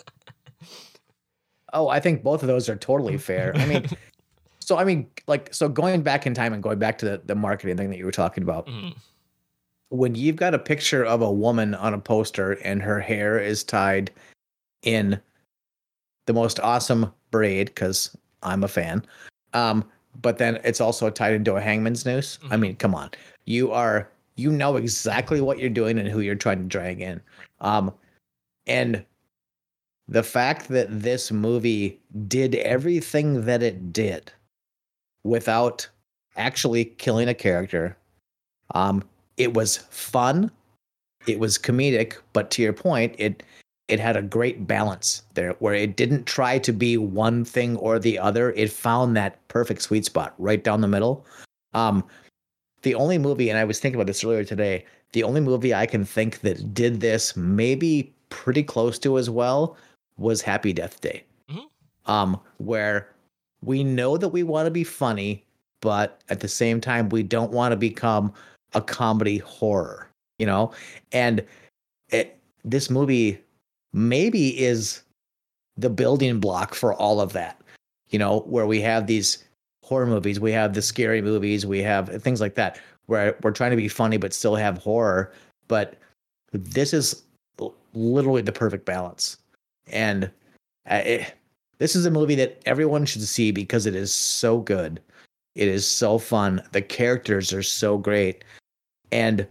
Oh, I think both of those are totally fair. I mean, so I mean, like, so going back in time and going back to the, the marketing thing that you were talking about, mm. when you've got a picture of a woman on a poster and her hair is tied in the most awesome braid, because I'm a fan, um, but then it's also tied into a hangman's noose. Mm-hmm. I mean, come on, you are you know exactly what you're doing and who you're trying to drag in, um, and the fact that this movie did everything that it did without actually killing a character, um, it was fun, it was comedic, but to your point, it it had a great balance there where it didn't try to be one thing or the other. It found that perfect sweet spot right down the middle. Um, the only movie, and I was thinking about this earlier today, the only movie I can think that did this maybe pretty close to as well was Happy Death Day. Mm-hmm. Um, where we know that we want to be funny, but at the same time, we don't want to become a comedy horror, you know? And it, this movie maybe is the building block for all of that, you know, where we have these horror movies, we have the scary movies, we have things like that, where we're trying to be funny, but still have horror. But this is literally the perfect balance. And uh, it, this is a movie that everyone should see because it is so good. It is so fun. The characters are so great. And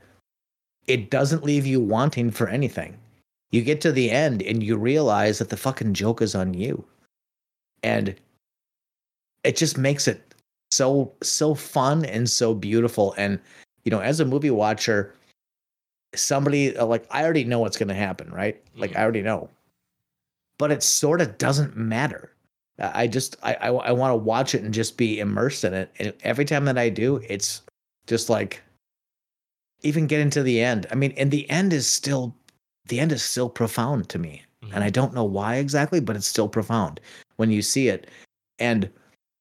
it doesn't leave you wanting for anything. You get to the end and you realize that the fucking joke is on you. And it just makes it so, so fun and so beautiful. And, you know, as a movie watcher, somebody like, I already know what's going to happen, right? Like, I already know. But it sort of doesn't matter. I just, I, I, I want to watch it and just be immersed in it. And every time that I do, it's just like, even get into the end. I mean, and the end is still, the end is still profound to me. Mm-hmm. And I don't know why exactly, but it's still profound when you see it. And,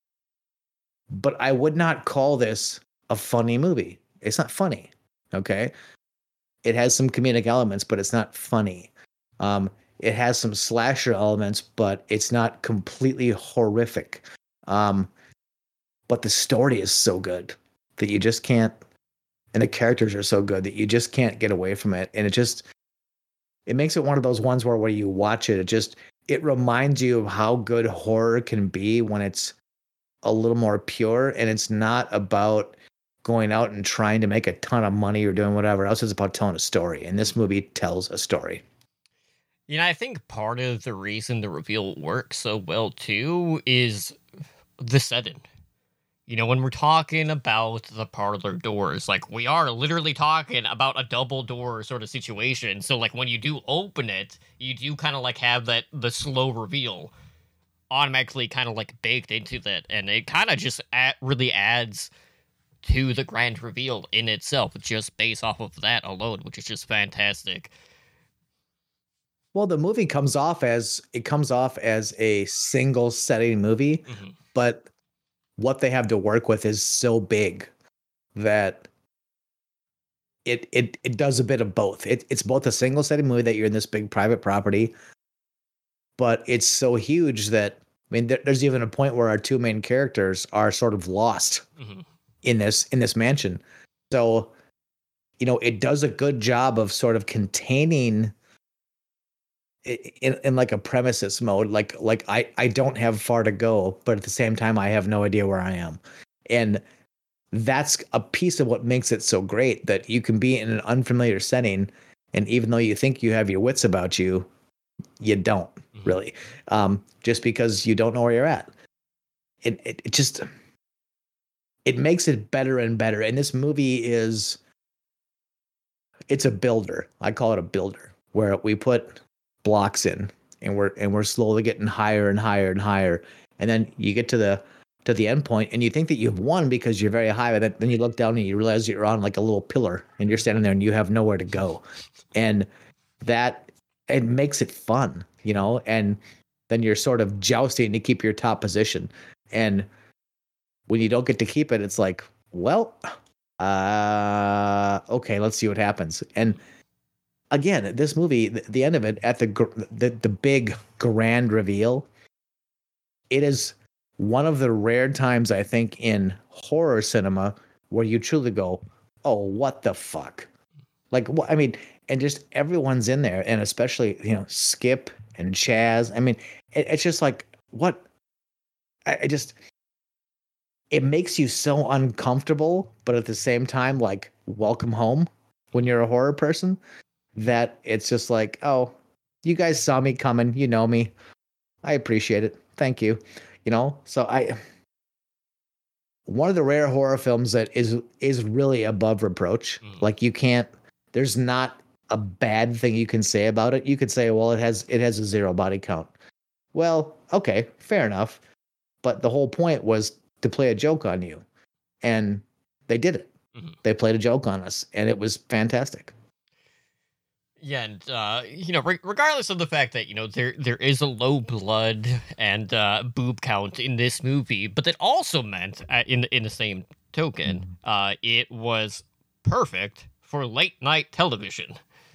but I would not call this a funny movie. It's not funny. Okay. It has some comedic elements, but it's not funny. Um, It has some slasher elements, but it's not completely horrific. Um, but the story is so good that you just can't, and the characters are so good that you just can't get away from it. And it just, it makes it one of those ones where when you watch it, it just, it reminds you of how good horror can be when it's a little more pure and it's not about going out and trying to make a ton of money or doing whatever else. It's about telling a story. And this movie tells a story. You know, I think part of the reason the reveal works so well, too, is the setting. You know, when we're talking about the parlor doors, like, we are literally talking about a double door sort of situation. So, like, when you do open it, you do kind of, like, have that, the slow reveal automatically kind of, like, baked into that. And it kind of just add, really adds to the grand reveal in itself, just based off of that alone, which is just fantastic. Well, the movie comes off as it comes off as a single setting movie, mm-hmm. but what they have to work with is so big that it it it does a bit of both. It, it's both a single setting movie that you're in this big private property, but it's so huge that, I mean, there, there's even a point where our two main characters are sort of lost mm-hmm. in this in this mansion. So, you know, it does a good job of sort of containing in, in like a premises mode, like like I, I don't have far to go, but at the same time, I have no idea where I am. And that's a piece of what makes it so great, that you can be in an unfamiliar setting, and even though you think you have your wits about you, you don't mm-hmm. really, um, just because you don't know where you're at. It, it it just, it makes it better and better. And this movie is, it's a builder. I call it a builder, where we put blocks in, and we're and we're slowly getting higher and higher and higher, and then you get to the to the end point, and you think that you've won because you're very high, but then, then you look down and you realize you're on like a little pillar, and you're standing there and you have nowhere to go, and that it makes it fun, you know. And then you're sort of jousting to keep your top position. And when you don't get to keep it, it's like, well, uh, okay, let's see what happens. And again, this movie, the, the end of it, at the, the the big grand reveal, it is one of the rare times I think in horror cinema where you truly go, oh, what the fuck? Like, what? I mean, and just everyone's in there, and especially, you know, Skip and Chaz. I mean, it, it's just like, what? I, I just, it makes you so uncomfortable, but at the same time, like, welcome home when you're a horror person, that it's just like, oh, you guys saw me coming. You know me. I appreciate it. Thank you. You know, so I, one of the rare horror films that is is really above reproach. Mm. Like, you can't, there's not a bad thing you can say about it. You could say, well, it has it has a zero body count. Well, okay, fair enough. But the whole point was to play a joke on you. And they did it. Mm-hmm. They played a joke on us, and it was fantastic. Yeah, and, uh, you know, re- regardless of the fact that, you know, there there is a low blood and uh, boob count in this movie, but that also meant, uh, in, in the same token, mm-hmm. uh, it was perfect for late night television.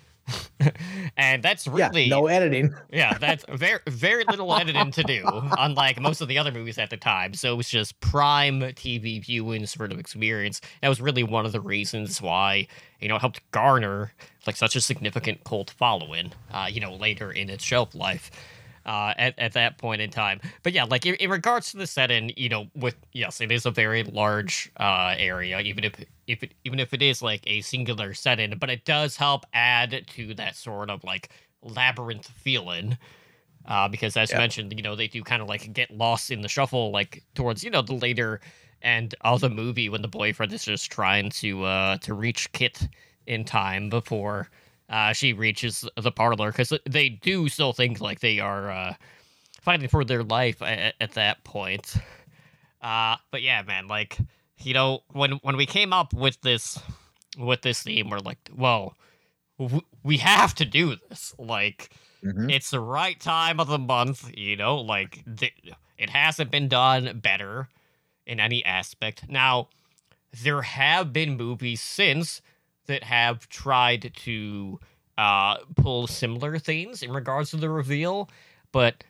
And that's really... Yeah, no editing. Yeah, that's very, very little editing to do, unlike most of the other movies at the time. So it was just prime T V viewing sort of experience. That was really one of the reasons why, you know, it helped garner, like, such a significant cult following, uh, you know, later in its shelf life. Uh, at, at that point in time. But yeah, like in, in regards to the setting, you know, with, yes, it is a very large uh, area, even if if it, even if it is like a singular setting, but it does help add to that sort of like labyrinth feeling. Uh, because as yep. mentioned, you know, they do kind of like get lost in the shuffle, like towards, you know, the later end of the movie when the boyfriend is just trying to uh, to reach Kit in time before Uh, she reaches the parlor, because they do still think like they are uh, fighting for their life at, at that point. Uh, but yeah, man, like, you know, when when we came up with this with this theme, we're like, well, w- we have to do this. Like, mm-hmm. It's the right time of the month, you know, like, th- it hasn't been done better in any aspect. Now, there have been movies since that have tried to uh, pull similar things in regards to the reveal, but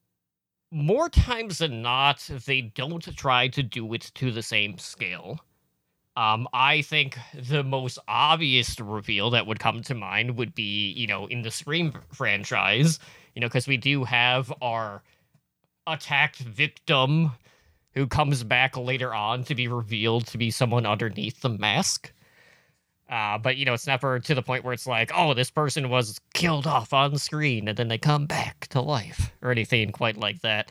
more times than not, they don't try to do it to the same scale. Um, I think the most obvious reveal that would come to mind would be, you know, in the Scream franchise, you know, because we do have our attacked victim who comes back later on to be revealed to be someone underneath the mask. Uh, but, you know, it's never to the point where it's like, oh, this person was killed off on screen and then they come back to life or anything quite like that.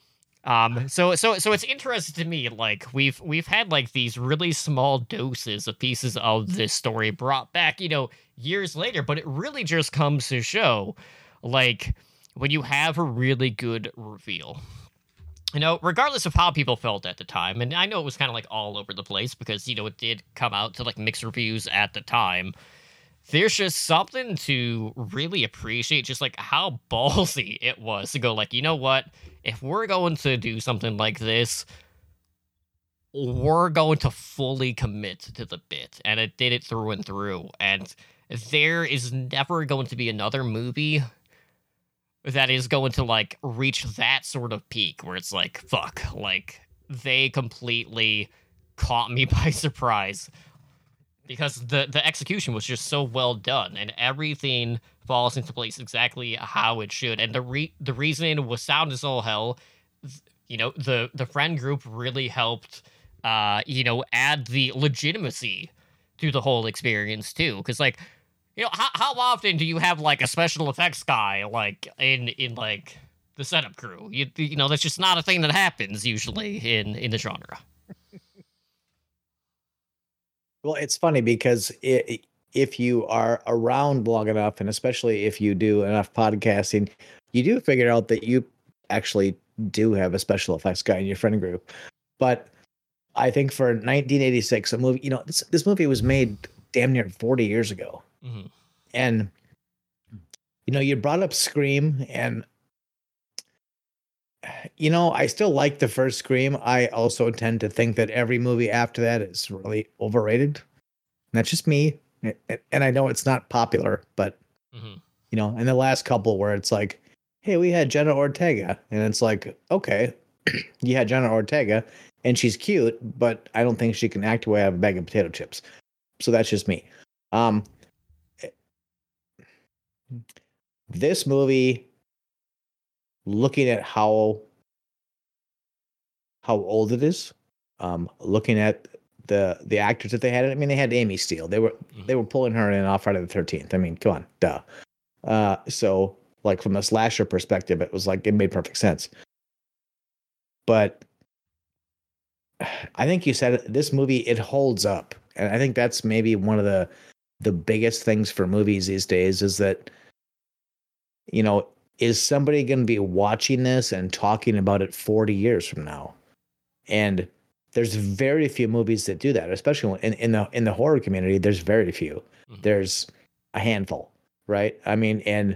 Um, so, so, so it's interesting to me, like, we've, we've had like these really small doses of pieces of this story brought back, you know, years later, but it really just comes to show, like, when you have a really good reveal, you know, regardless of how people felt at the time, and I know it was kind of like all over the place because, you know, it did come out to like mixed reviews at the time. There's just something to really appreciate, just like how ballsy it was to go like, you know what, if we're going to do something like this, we're going to fully commit to the bit. And it did it through and through. And there is never going to be another movie that is going to, like, reach that sort of peak where it's like, fuck, like, they completely caught me by surprise because the, the execution was just so well done and everything falls into place exactly how it should. And the re- the reasoning was sound as all hell. You know, the, the friend group really helped, uh, you know, add the legitimacy to the whole experience, too. Because, like, you know, how how often do you have, like, a special effects guy, like, in, in like, the setup crew? You you know, that's just not a thing that happens, usually, in, in the genre. Well, it's funny because it, if you are around long enough, and especially if you do enough podcasting, you do figure out that you actually do have a special effects guy in your friend group. But I think for nineteen eighty-six, a movie, you know, this, this movie was made damn near forty years ago. Mm-hmm. And, you know, you brought up Scream, and You know, I still like the first Scream. I also tend to think that every movie after that is really overrated. And that's just me. And I know it's not popular, but Mm-hmm. you know, in the last couple where it's like, hey, we had Jenna Ortega, and it's like, okay, you had Jenna Ortega, and she's cute, but I don't think she can act away out of a bag of potato chips. So that's just me. Um, this movie, looking at how how old it is, um, looking at the the actors that they had. I mean, they had Amy Steele. They were Mm-hmm. they were pulling her in off Friday the thirteenth. I mean, come on, duh. Uh, so like from a slasher perspective, it was like it made perfect sense. But I think you said it, this movie, it holds up, and I think that's maybe one of the the biggest things for movies these days is that, you know, is somebody going to be watching this and talking about it forty years from now? And there's very few movies that do that, especially in, in the in the horror community. There's very few. Mm-hmm. There's a handful, right? I mean, and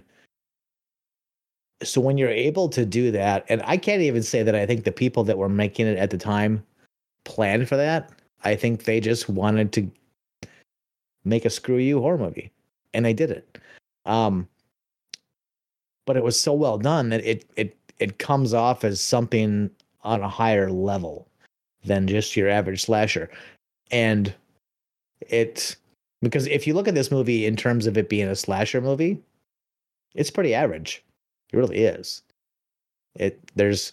so when you're able to do that, and I can't even say that I think the people that were making it at the time planned for that. I think they just wanted to make a screw you horror movie, and they did it. Um, but it was so well done that it it it comes off as something on a higher level than just your average slasher. And it, because if you look at this movie in terms of it being a slasher movie, it's pretty average. It really is. It there's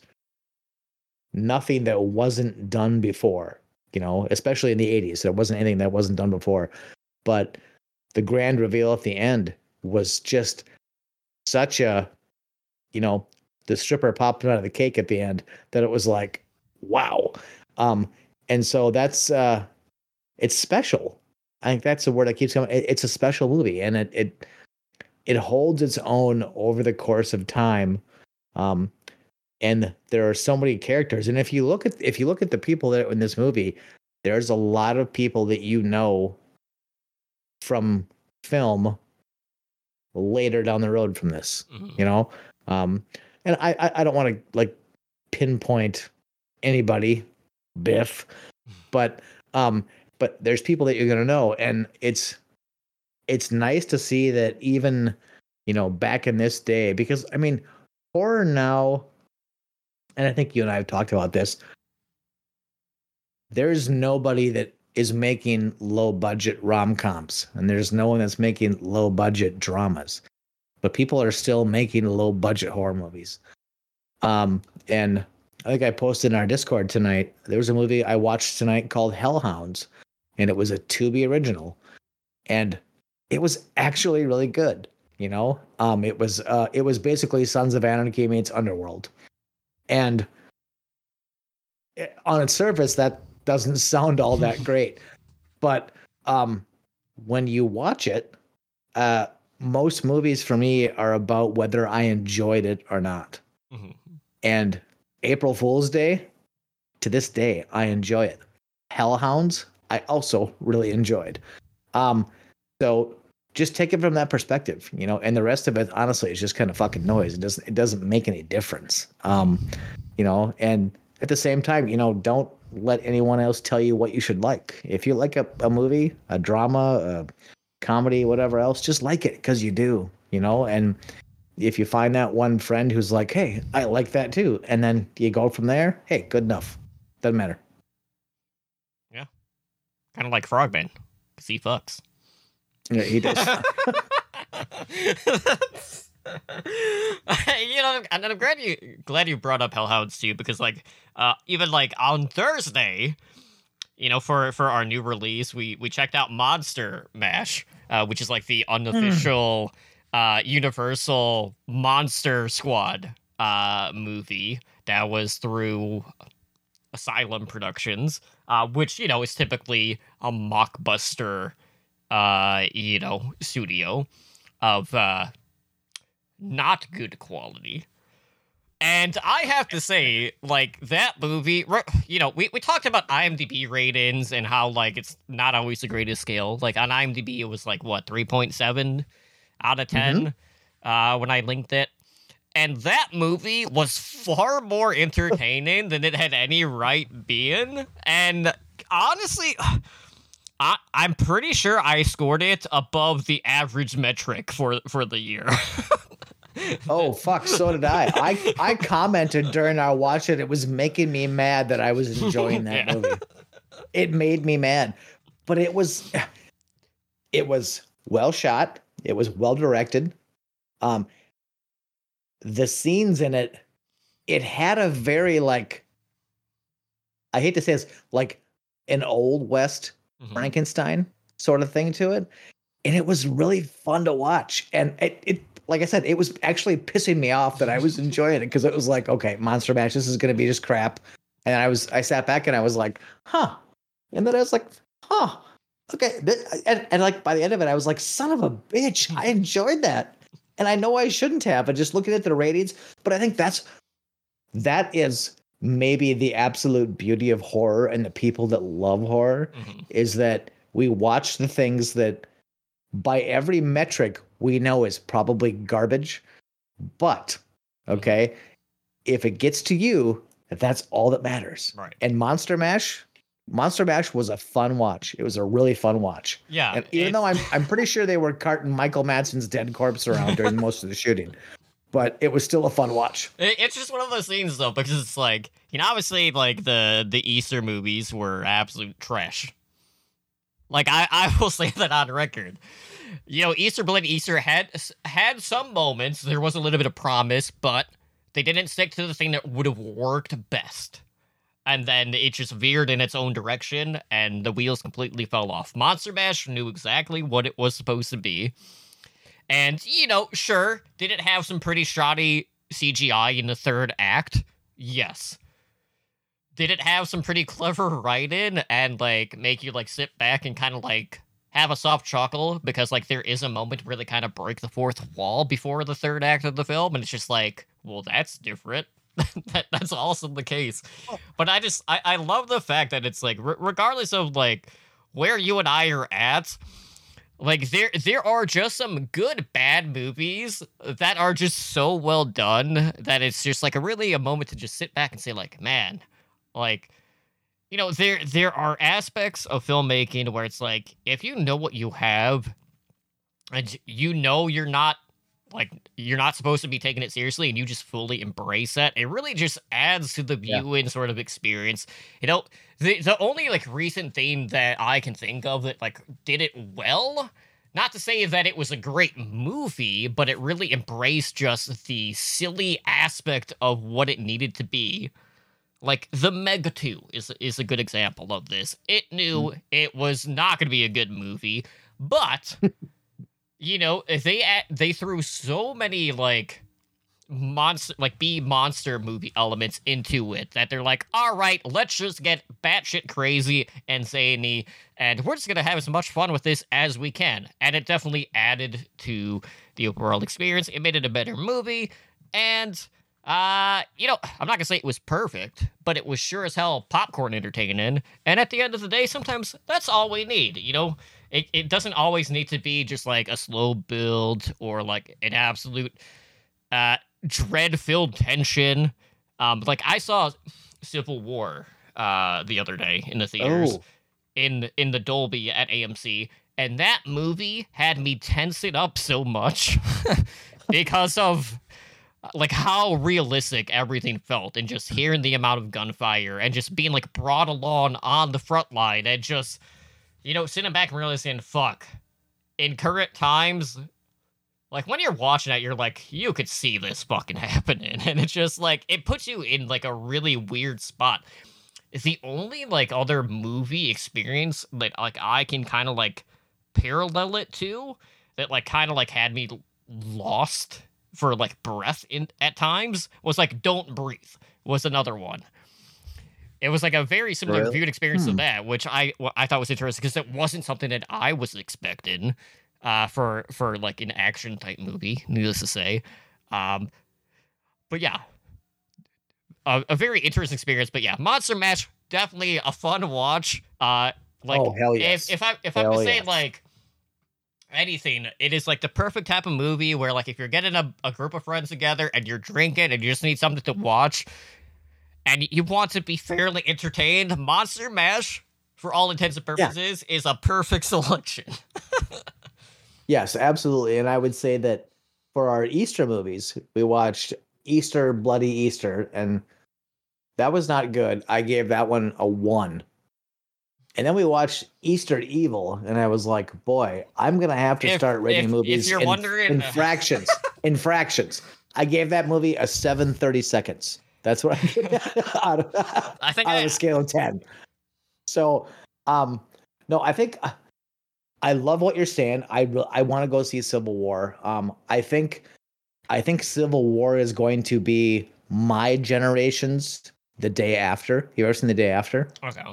nothing that wasn't done before, you know, especially in the eighties. There wasn't anything that wasn't done before. But the grand reveal at the end was just such a, you know, the stripper popped out of the cake at the end that it was like, wow. Um, and so that's, uh, it's special. I think that's the word that keeps coming. It, it's a special movie, and it, it, it holds its own over the course of time. Um, and there are so many characters. And if you look at, if you look at the people that are in this movie, there's a lot of people that, you know, from film later down the road from this, Mm-hmm. you know? Um, and I, I, I don't want to like pinpoint anybody, Biff, but, um, but there's people that you're going to know. And it's, it's nice to see that even, you know, back in this day, because I mean, horror now, and I think you and I have talked about this, there's nobody that is making low budget rom-coms, and there's no one that's making low budget dramas, but people are still making low budget horror movies. Um, and I think I posted in our Discord tonight, there was a movie I watched tonight called Hellhounds, and it was a Tubi original, and it was actually really good. You know, um, it was uh, it was basically Sons of Anarchy meets Underworld, and it, on its surface, that doesn't sound all that great, but um, when you watch it, uh, most movies for me are about whether I enjoyed it or not. Mm-hmm. And April Fool's Day, to this day, I enjoy it. Hellhounds, I also really enjoyed. Um, so just take it from that perspective, you know, and the rest of it, honestly, is just kind of fucking noise. It doesn't, it doesn't make any difference. Um, you know, and at the same time, you know, don't let anyone else tell you what you should like. If you like a, a movie, a drama, a comedy, whatever else, just like it because you do, you know, and if you find that one friend who's like, hey, I like that too, and then you go from there, hey, good enough. Doesn't matter. Yeah. Kind of like Frogman, because he fucks. Yeah, he does. You know, and I'm glad you glad you brought up Hellhounds too, because like uh even like on Thursday, you know, for for our new release, we we checked out Monster Mash, uh, which is like the unofficial uh Universal Monster Squad uh movie that was through Asylum Productions, uh, which, you know, is typically a mockbuster uh, you know, studio of uh not good quality. And I have to say, like, that movie, you know, we, we talked about IMDb ratings and how, like, it's not always the greatest scale. Like, on IMDb, it was, like, what, three point seven out of ten mm-hmm. uh, when I linked it. And that movie was far more entertaining than it had any right being. And honestly, I, I'm pretty sure I scored it above the average metric for, for the year. Oh, fuck, so did I. I I commented during our watch it. It was making me mad that I was enjoying that Yeah. movie. It made me mad. But it was it was well shot. It was well directed. Um the scenes in it, it had a very like I hate to say this, like an old West Mhm. Frankenstein sort of thing to it. And it was really fun to watch. And it, it like I said, it was actually pissing me off that I was enjoying it because it was like, okay, Monster Mash, this is going to be just crap. And I was, I sat back and I was like, huh. And then I was like, huh. Okay. And, and like by the end of it, I was like, son of a bitch, I enjoyed that. And I know I shouldn't have, but just looking at the ratings, but I think that's, that is maybe the absolute beauty of horror and the people that love horror Mhm. is that we watch the things that by every metric we know is probably garbage, but okay, if it gets to you, that's all that matters. Right. And Monster Mash, Monster Mash was a fun watch. It was a really fun watch. Yeah. And even it's- though I'm I'm pretty sure they were carting Michael Madsen's dead corpse around during most of the shooting, but it was still a fun watch. It- It's just one of those things, though, because it's like, you know, obviously, like, the, the Easter movies were absolute trash. Like, I, I will say that on record. You know, Easter Blood Easter had had some moments. There was a little bit of promise, but they didn't stick to the thing that would have worked best. And then it just veered in its own direction, and the wheels completely fell off. Monster Mash knew exactly what it was supposed to be. And, you know, sure, did it have some pretty shoddy C G I in the third act? Yes. Did it have some pretty clever writing and, like, make you, like, sit back and kind of, like, have a soft chuckle? Because, like, there is a moment where they kind of break the fourth wall before the third act of the film, and it's just like, well, that's different. that, that's also the case. But I just, I, I love the fact that it's, like, r- regardless of, like, where you and I are at, like, there there are just some good bad movies that are just so well done that it's just, like, a really a moment to just sit back and say, like, man, like, you know, there there are aspects of filmmaking where it's like, if you know what you have and you know you're not, like, you're not supposed to be taking it seriously and you just fully embrace that, it really just adds to the Yeah. viewing sort of experience. You know, the the only, like, recent thing that I can think of that, like, did it well, not to say that it was a great movie, but it really embraced just the silly aspect of what it needed to be. Like, The Meg two is is a good example of this. It knew it was not going to be a good movie, but you know, they a- they threw so many, like, monster, like, B monster movie elements into it that they're like, all right, let's just get batshit crazy and zany, and we're just gonna have as much fun with this as we can. And it definitely added to the overall experience. It made it a better movie, and uh, you know, I'm not gonna say it was perfect, but it was sure as hell popcorn entertaining. And at the end of the day, sometimes that's all we need. You know, it it doesn't always need to be just like a slow build or like an absolute uh dread-filled tension. Um, like I saw Civil War uh the other day in the theaters Oh, in in the Dolby at A M C, and that movie had me tensing up so much because of like how realistic everything felt, and just hearing the amount of gunfire and just being like brought along on the front line, and just, you know, sitting back and realizing, fuck, in current times, like when you're watching it, you're like, you could see this fucking happening, and it's just like it puts you in like a really weird spot. It's the only like other movie experience that like I can kind of like parallel it to, that like kind of like had me lost for like breath in at times, was like Don't Breathe was another one. It was like a very similar Really? viewed experience to Hmm. that, which I well, I thought was interesting because it wasn't something that I was expecting uh, for for like an action type movie. Needless to say, um, but yeah, a, a very interesting experience. But yeah, Monster Mash, definitely a fun watch. Uh, like oh hell yes. if if I if I'm Hell to say yes. like anything. It is like the perfect type of movie where, like, if you're getting a, a group of friends together and you're drinking and you just need something to watch and you want to be fairly entertained, Monster Mash, for all intents and purposes, yeah. is a perfect selection. Yes, absolutely. And I would say that for our Easter movies, we watched Easter, Bloody Easter, and that was not good. I gave that one a one. And then we watched Easter Evil, and I was like, boy, I'm going to have to if, start rating if, movies if you're in, wondering, in fractions. in fractions. I gave that movie a seven thirty seconds. That's what I gave out of, I think out I, of a scale of ten. So, um, no, I think I love what you're saying. I I want to go see Civil War. Um, I think I think Civil War is going to be my generation's The Day After. You ever seen The Day After? Okay.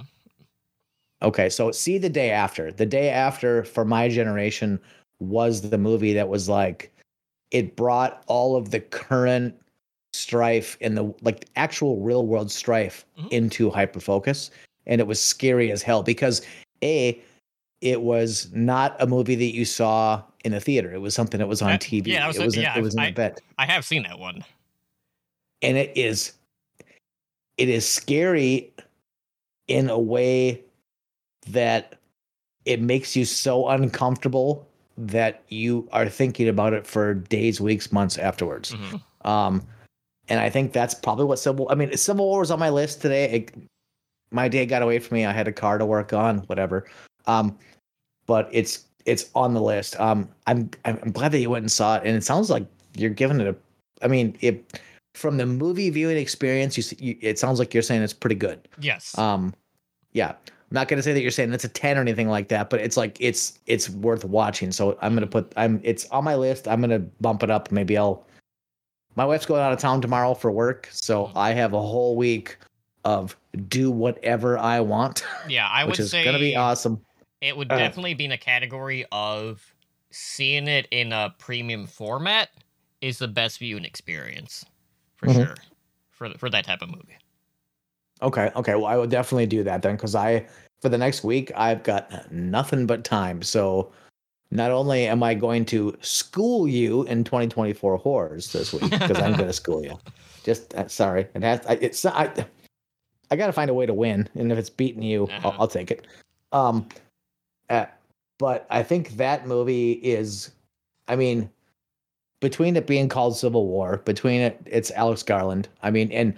Okay, so see The Day After. The Day After for my generation was the movie that was like, it brought all of the current strife and the like actual real world strife mm-hmm. into hyperfocus. And it was scary as hell because A, it was not a movie that you saw in a theater. It was something that was on that, T V. Yeah, was it was yeah, it was in I, a bed. I have seen that one. And it is it is scary in a way that it makes you so uncomfortable that you are thinking about it for days, weeks, months afterwards. Mm-hmm. Um, and I think that's probably what Civil. I mean, Civil War was on my list today. It, my day got away from me. I had a car to work on, whatever. Um, but it's it's on the list. Um, I'm I'm glad that you went and saw it, and it sounds like you're giving it a. I mean, it from the movie viewing experience, you, you it sounds like you're saying it's pretty good. Yes. Um, yeah. I'm not gonna say that you're saying it's a ten or anything like that, but it's like it's it's worth watching. So I'm gonna put I'm it's on my list. I'm gonna bump it up. Maybe I'll. My wife's going out of town tomorrow for work, so I have a whole week of do whatever I want. Yeah, I would which is say gonna be awesome. It would uh, definitely be in a category of seeing it in a premium format is the best viewing experience for mm-hmm. sure for for that type of movie. Okay, okay. Well, I will definitely do that then, because I, for the next week, I've got nothing but time. So not only am I going to school you in twenty twenty-four horrors this week, because I'm going to school you. Just, uh, sorry. It has, I, it's, I, I got to find a way to win. And if it's beating you, uh-huh. I'll, I'll take it. Um, uh, but I think that movie is, I mean, between it being called Civil War, between it, it's Alex Garland. I mean, and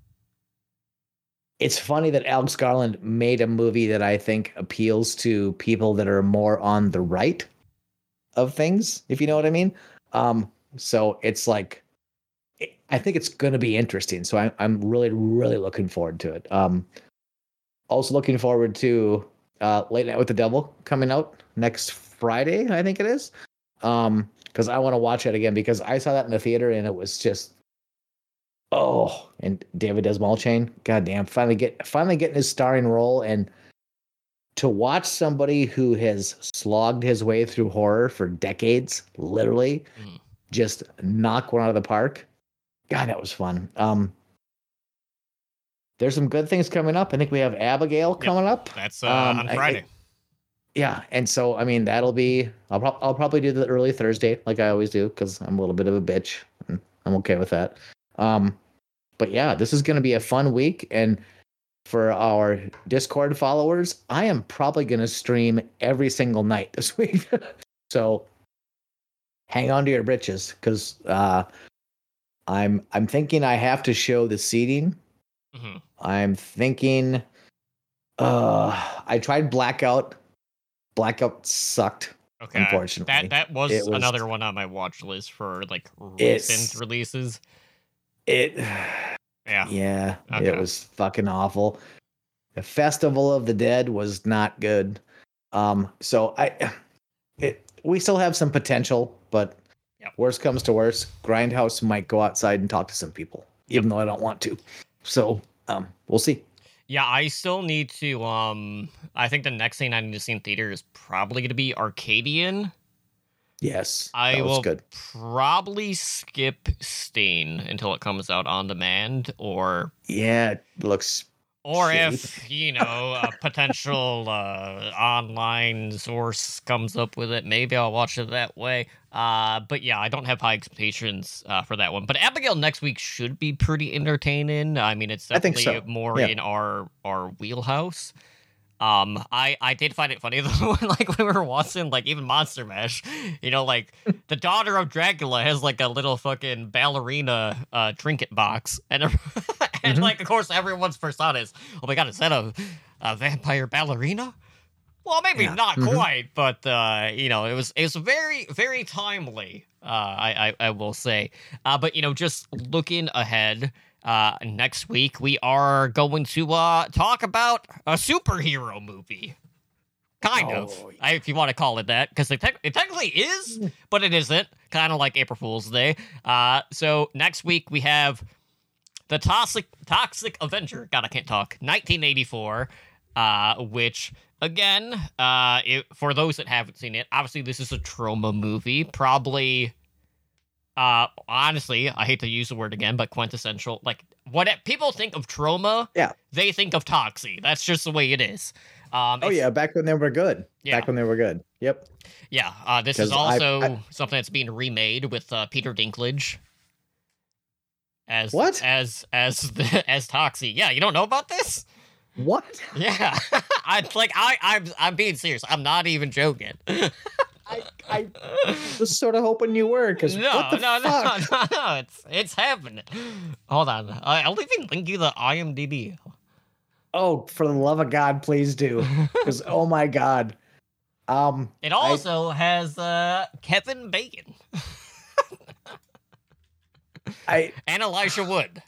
it's funny that Alex Garland made a movie that I think appeals to people that are more on the right of things, if you know what I mean. Um, so it's like, I think it's going to be interesting. So I, I'm really, really looking forward to it. Um, also looking forward to uh, Late Night with the Devil coming out next Friday, I think it is. Um, because I want to watch it again, because I saw that in the theater and it was just, oh, and David Desmalchian, goddamn, finally get finally getting his starring role, and to watch somebody who has slogged his way through horror for decades, literally, mm. just knock one out of the park. God, that was fun. Um, there's some good things coming up. I think we have Abigail coming yep. up. That's uh, um, on Friday. I, I, yeah, and so I mean that'll be. I'll pro- I'll probably do the early Thursday like I always do, because I'm a little bit of a bitch. And I'm okay with that. Um, but yeah, this is going to be a fun week, and for our Discord followers, I am probably going to stream every single night this week. So hang on to your britches, because uh, I'm I'm thinking I have to show the seating. Mm-hmm. I'm thinking. Uh, I tried Blackout. Blackout sucked. Okay, unfortunately, that that was, was another one on my watch list for like recent releases. It, yeah, yeah, okay. It was fucking awful. The Festival of the Dead was not good. Um, so I, it we still have some potential, but yep. worst comes to worst, Grindhouse might go outside and talk to some people, even yep. though I don't want to. So, um, we'll see. Yeah, I still need to. Um, I think the next thing I need to see in theater is probably going to be Arcadian. Yes, I that was will good. probably skip Stain until it comes out on demand, or yeah, it looks Or shape. if, you know, a potential uh, online source comes up with it, maybe I'll watch it that way. Uh, but yeah, I don't have high expectations uh, for that one. But Abigail next week should be pretty entertaining. I mean, it's I think definitely so. more Yeah. in our our wheelhouse. Um, I I did find it funny though, when, like when we were watching like even Monster Mash, you know, like the daughter of Dracula has like a little fucking ballerina uh trinket box, and and Mhm. like of course everyone's first thought is, oh my god, is that a a vampire ballerina? Well, maybe Yeah. not Mhm. quite, but uh, you know, it was it was very very timely. Uh, I, I I will say. Uh, but you know, just looking ahead, uh, next week we are going to uh talk about a superhero movie, kind of, Oh, I, if you want to call it that, because it, tec- it technically is, but it isn't. Kind of like April Fool's Day. Uh, so next week we have the Toxic Toxic Avenger. God, I can't talk. nineteen eighty-four, uh, which again, uh, it, for those that haven't seen it, obviously this is a trauma movie. Probably, uh, honestly, I hate to use the word again, but quintessential. Like what it, people think of trauma, Yeah. they think of Toxie. That's just the way it is. Um, Oh it's- yeah, back when they were good. Yeah. Back when they were good. Yep. yeah. Uh, this is 'Cause I- also I- something that's being remade with uh, Peter Dinklage. As What? as as the as Toxie. Yeah, you don't know about this? What? Yeah, I like I I'm I'm being serious. I'm not even joking. I I was sort of hoping you were, because no, what the no, fuck? no, no, no, it's it's happening. Hold on, I, I'll even link you the IMDb. Oh, for the love of God, please do. Because oh my God. Um It I- also has uh Kevin Bacon I and Elijah Wood.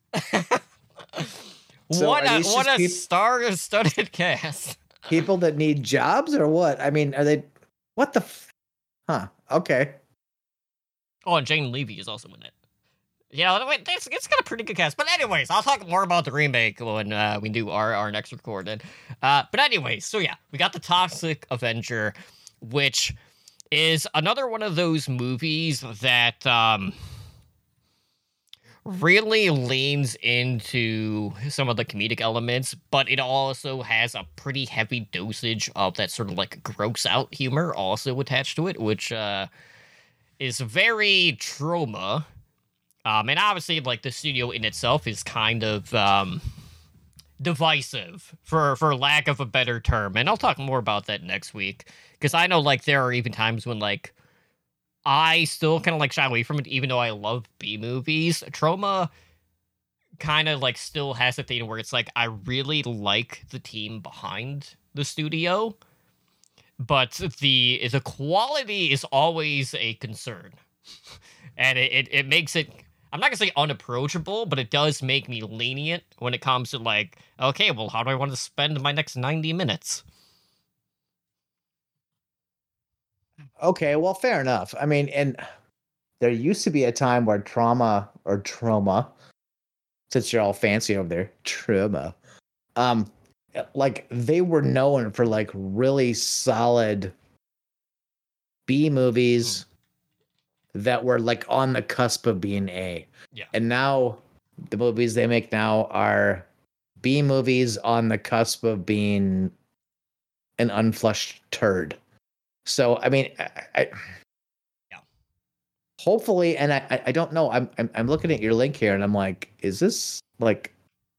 So what are a these what just a peop- star-studded cast. people that need jobs or what? I mean, are they what the f- huh? Okay. Oh, and Jane Levy is also in it. Yeah, wait, it's, it's got a pretty good cast. But anyways, I'll talk more about the remake when uh, we do our, our next recording. Uh, but anyways, so yeah, we got the Toxic Avenger, which is another one of those movies that um, really leans into some of the comedic elements, but it also has a pretty heavy dosage of that sort of like gross out humor also attached to it, which uh, is very trauma. Um, and obviously, like, the studio in itself is kind of um, divisive, for for lack of a better term. And I'll talk more about that next week, because I know, like, there are even times when, like, I still kind of, like, shy away from it, even though I love B-movies. Trauma kind of, like, still has a thing where it's like, I really like the team behind the studio, but the the quality is always a concern. And it, it, it makes it, I'm not going to say unapproachable, but it does make me lenient when it comes to like, okay, well, how do I want to spend my next ninety minutes? Okay, well, fair enough. I mean, and there used to be a time where trauma or trauma, since you're all fancy over there, trauma, um, like they were known for like really solid B movies that were like on the cusp of being A. Yeah. And now the movies they make now are B movies on the cusp of being an unflushed turd. So I mean, I, I Yeah. hopefully, and I, I I don't know. I'm, I'm I'm looking at your link here, and I'm like, is this like,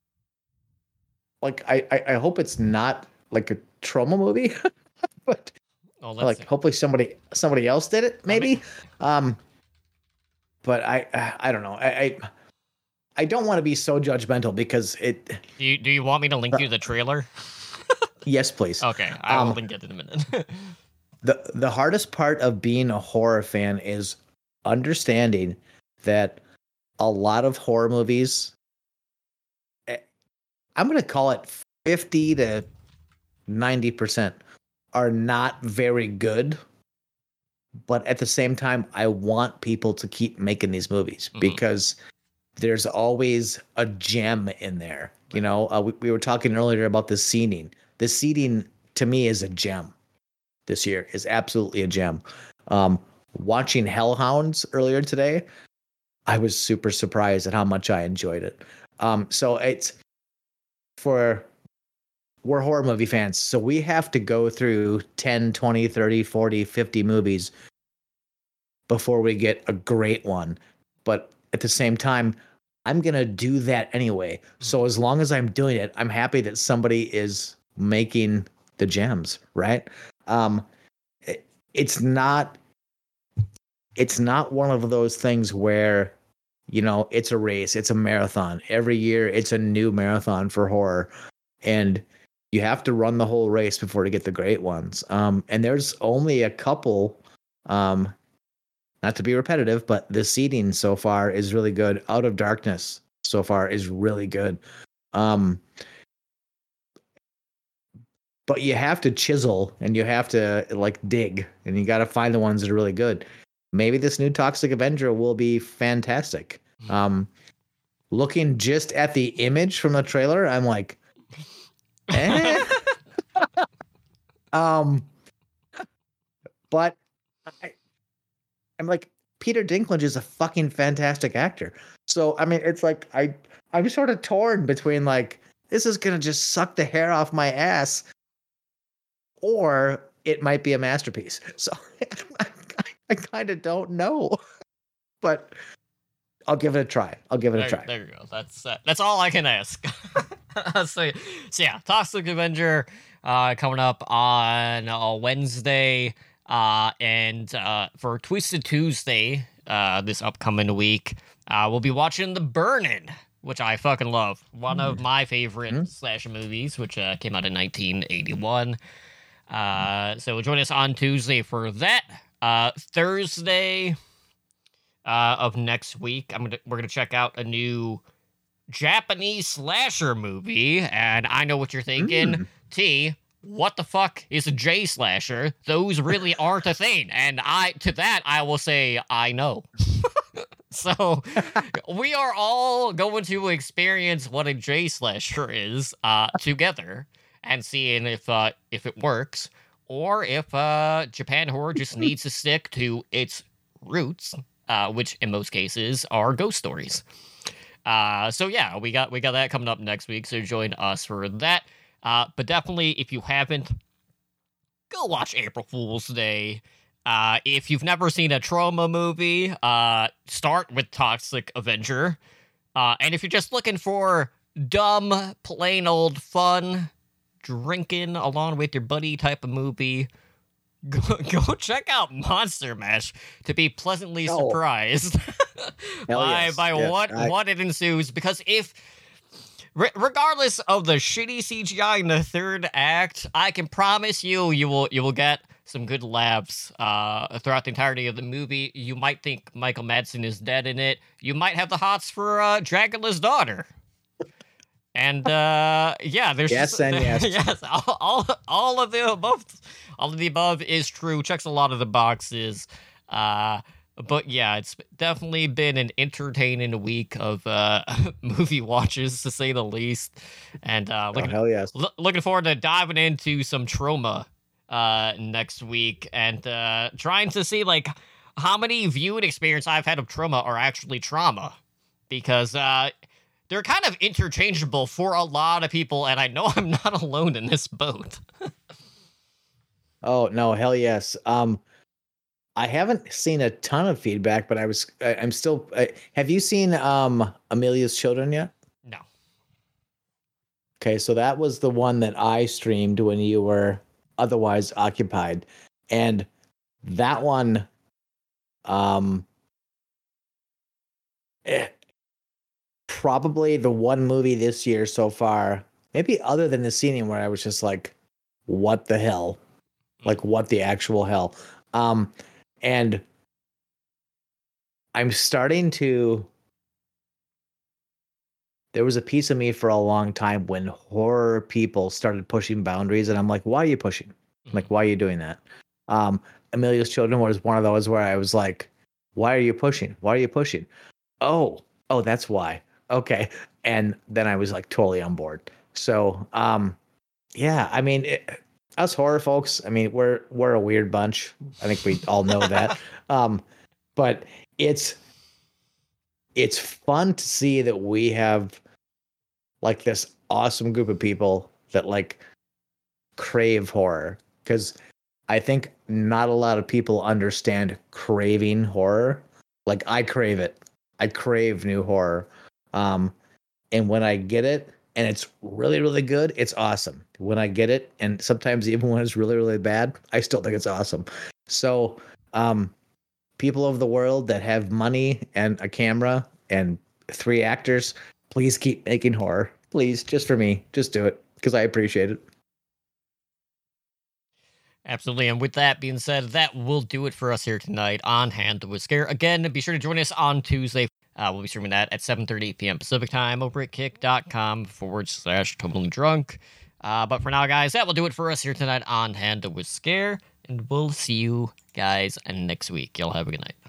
like I I, I hope it's not like a trauma movie, but Oh, let's like see. hopefully somebody somebody else did it, maybe. Um, but I I don't know. I I, I don't want to be so judgmental because it. Do you, do you want me to link you the trailer? Yes, please. Okay, I will Um, link it in a minute. the the hardest part of being a horror fan is understanding that a lot of horror movies, eh, I'm going to call it fifty to ninety percent, are not very good. But at the same time, I want people to keep making these movies Mhm. because there's always a gem in there. You know, uh, we, we were talking earlier about the seating. The seating to me is a gem. This year is absolutely a gem. Um, watching Hellhounds earlier today, I was super surprised at how much I enjoyed it. Um, so it's for we're horror movie fans, so we have to go through ten, twenty, thirty, forty, fifty movies before we get a great one. But at the same time, I'm going to do that anyway. So as long as I'm doing it, I'm happy that somebody is making the gems, right? Um, it, it's not it's not one of those things where, you know, it's a race, it's a marathon. Every year it's a new marathon for horror. And you have to run the whole race before to get the great ones. Um, and there's only a couple, um, not to be repetitive, but the seeding so far is really good. Out of Darkness so far is really good. Um, but you have to chisel and you have to like dig and you got to find the ones that are really good. Maybe this new Toxic Avenger will be fantastic. Um, looking just at the image from the trailer, I'm like, eh. um, but I, I'm like, Peter Dinklage is a fucking fantastic actor. So I mean, it's like I I'm sort of torn between like this is gonna just suck the hair off my ass, or it might be a masterpiece. So I, I kind of don't know, but I'll give it a try. I'll give it there, a try. There you go. That's uh, that's all I can ask. so, so yeah, Toxic Avenger uh, coming up on uh, Wednesday, uh, and uh, for Twisted Tuesday uh, this upcoming week, uh, we'll be watching The Burnin', which I fucking love. One mm. of my favorite mm. slasher movies, which uh, came out in nineteen eighty-one. Uh, so join us on Tuesday for that. Uh, Thursday uh, of next week, I'm gonna we're gonna check out a new Japanese slasher movie, and I know what you're thinking, mm. T. What the fuck is a J slasher? Those really aren't a thing, and I to that I will say I know. So we are all going to experience what a J slasher is uh, together, and seeing if uh, if it works. Or if uh, Japan horror just needs to stick to its roots, uh, which in most cases are ghost stories. Uh, so yeah, we got we got that coming up next week. So join us for that. Uh, but definitely, if you haven't, go watch April Fool's Day. Uh, if you've never seen a trauma movie, uh, start with Toxic Avenger. Uh, and if you're just looking for dumb, plain old fun, drinking along with your buddy type of movie, go, go check out Monster Mash to be pleasantly oh. surprised by, yes. by yes. what, I... what it ensues. Because if, re- regardless of the shitty C G I in the third act, I can promise you, you will you will get some good laughs uh, throughout the entirety of the movie. You might think Michael Madsen is dead in it. You might have the hots for uh, Dracula's daughter. And uh, yeah, there's yes just, and yes, yes, all, all, all of the above, all of the above is true. Checks a lot of the boxes. Uh, but yeah, it's definitely been an entertaining week of uh, movie watches, to say the least. And uh, looking, oh, hell yes. l- looking forward to diving into some trauma uh, next week and uh, trying to see like how many viewing experience I've had of trauma are actually trauma, because. Uh, They're kind of interchangeable for a lot of people, and I know I'm not alone in this boat. Oh, no, hell yes. Um, I haven't seen a ton of feedback, but I was, I, I'm still, I, have you seen um, Amelia's Children yet? No. Okay, so that was the one that I streamed when you were otherwise occupied. And that one, um, eh, probably the one movie this year so far, maybe other than the scene where I was just like, what the hell? Like, what the actual hell? Um, and I'm starting to, there was a piece of me for a long time when horror people started pushing boundaries, and I'm like, why are you pushing? I'm like, why are you doing that? Um, Amelia's Children was one of those where I was like, why are you pushing? Why are you pushing? Oh, oh, that's why. Okay. And then I was like totally on board. So, um, yeah, I mean, it, us horror folks, I mean, we're, we're a weird bunch. I think we all know that. Um, but it's, it's fun to see that we have like this awesome group of people that like crave horror, because I think not a lot of people understand craving horror. Like I crave it. I crave new horror. Um, and when I get it and it's really, really good, it's awesome. When I get it, and sometimes even when it's really, really bad, I still think it's awesome. So, um, people of the world that have money and a camera and three actors, please keep making horror. Please, just for me, just do it because I appreciate it. Absolutely. And with that being said, that will do it for us here tonight on Handle with Scare. Again, be sure to join us on Tuesday. Uh, we'll be streaming that at seven thirty p.m. Pacific time over at kick.com forward slash totally drunk. Uh, but for now, guys, that will do it for us here tonight on Handle with Scare. And we'll see you guys next week. Y'all have a good night.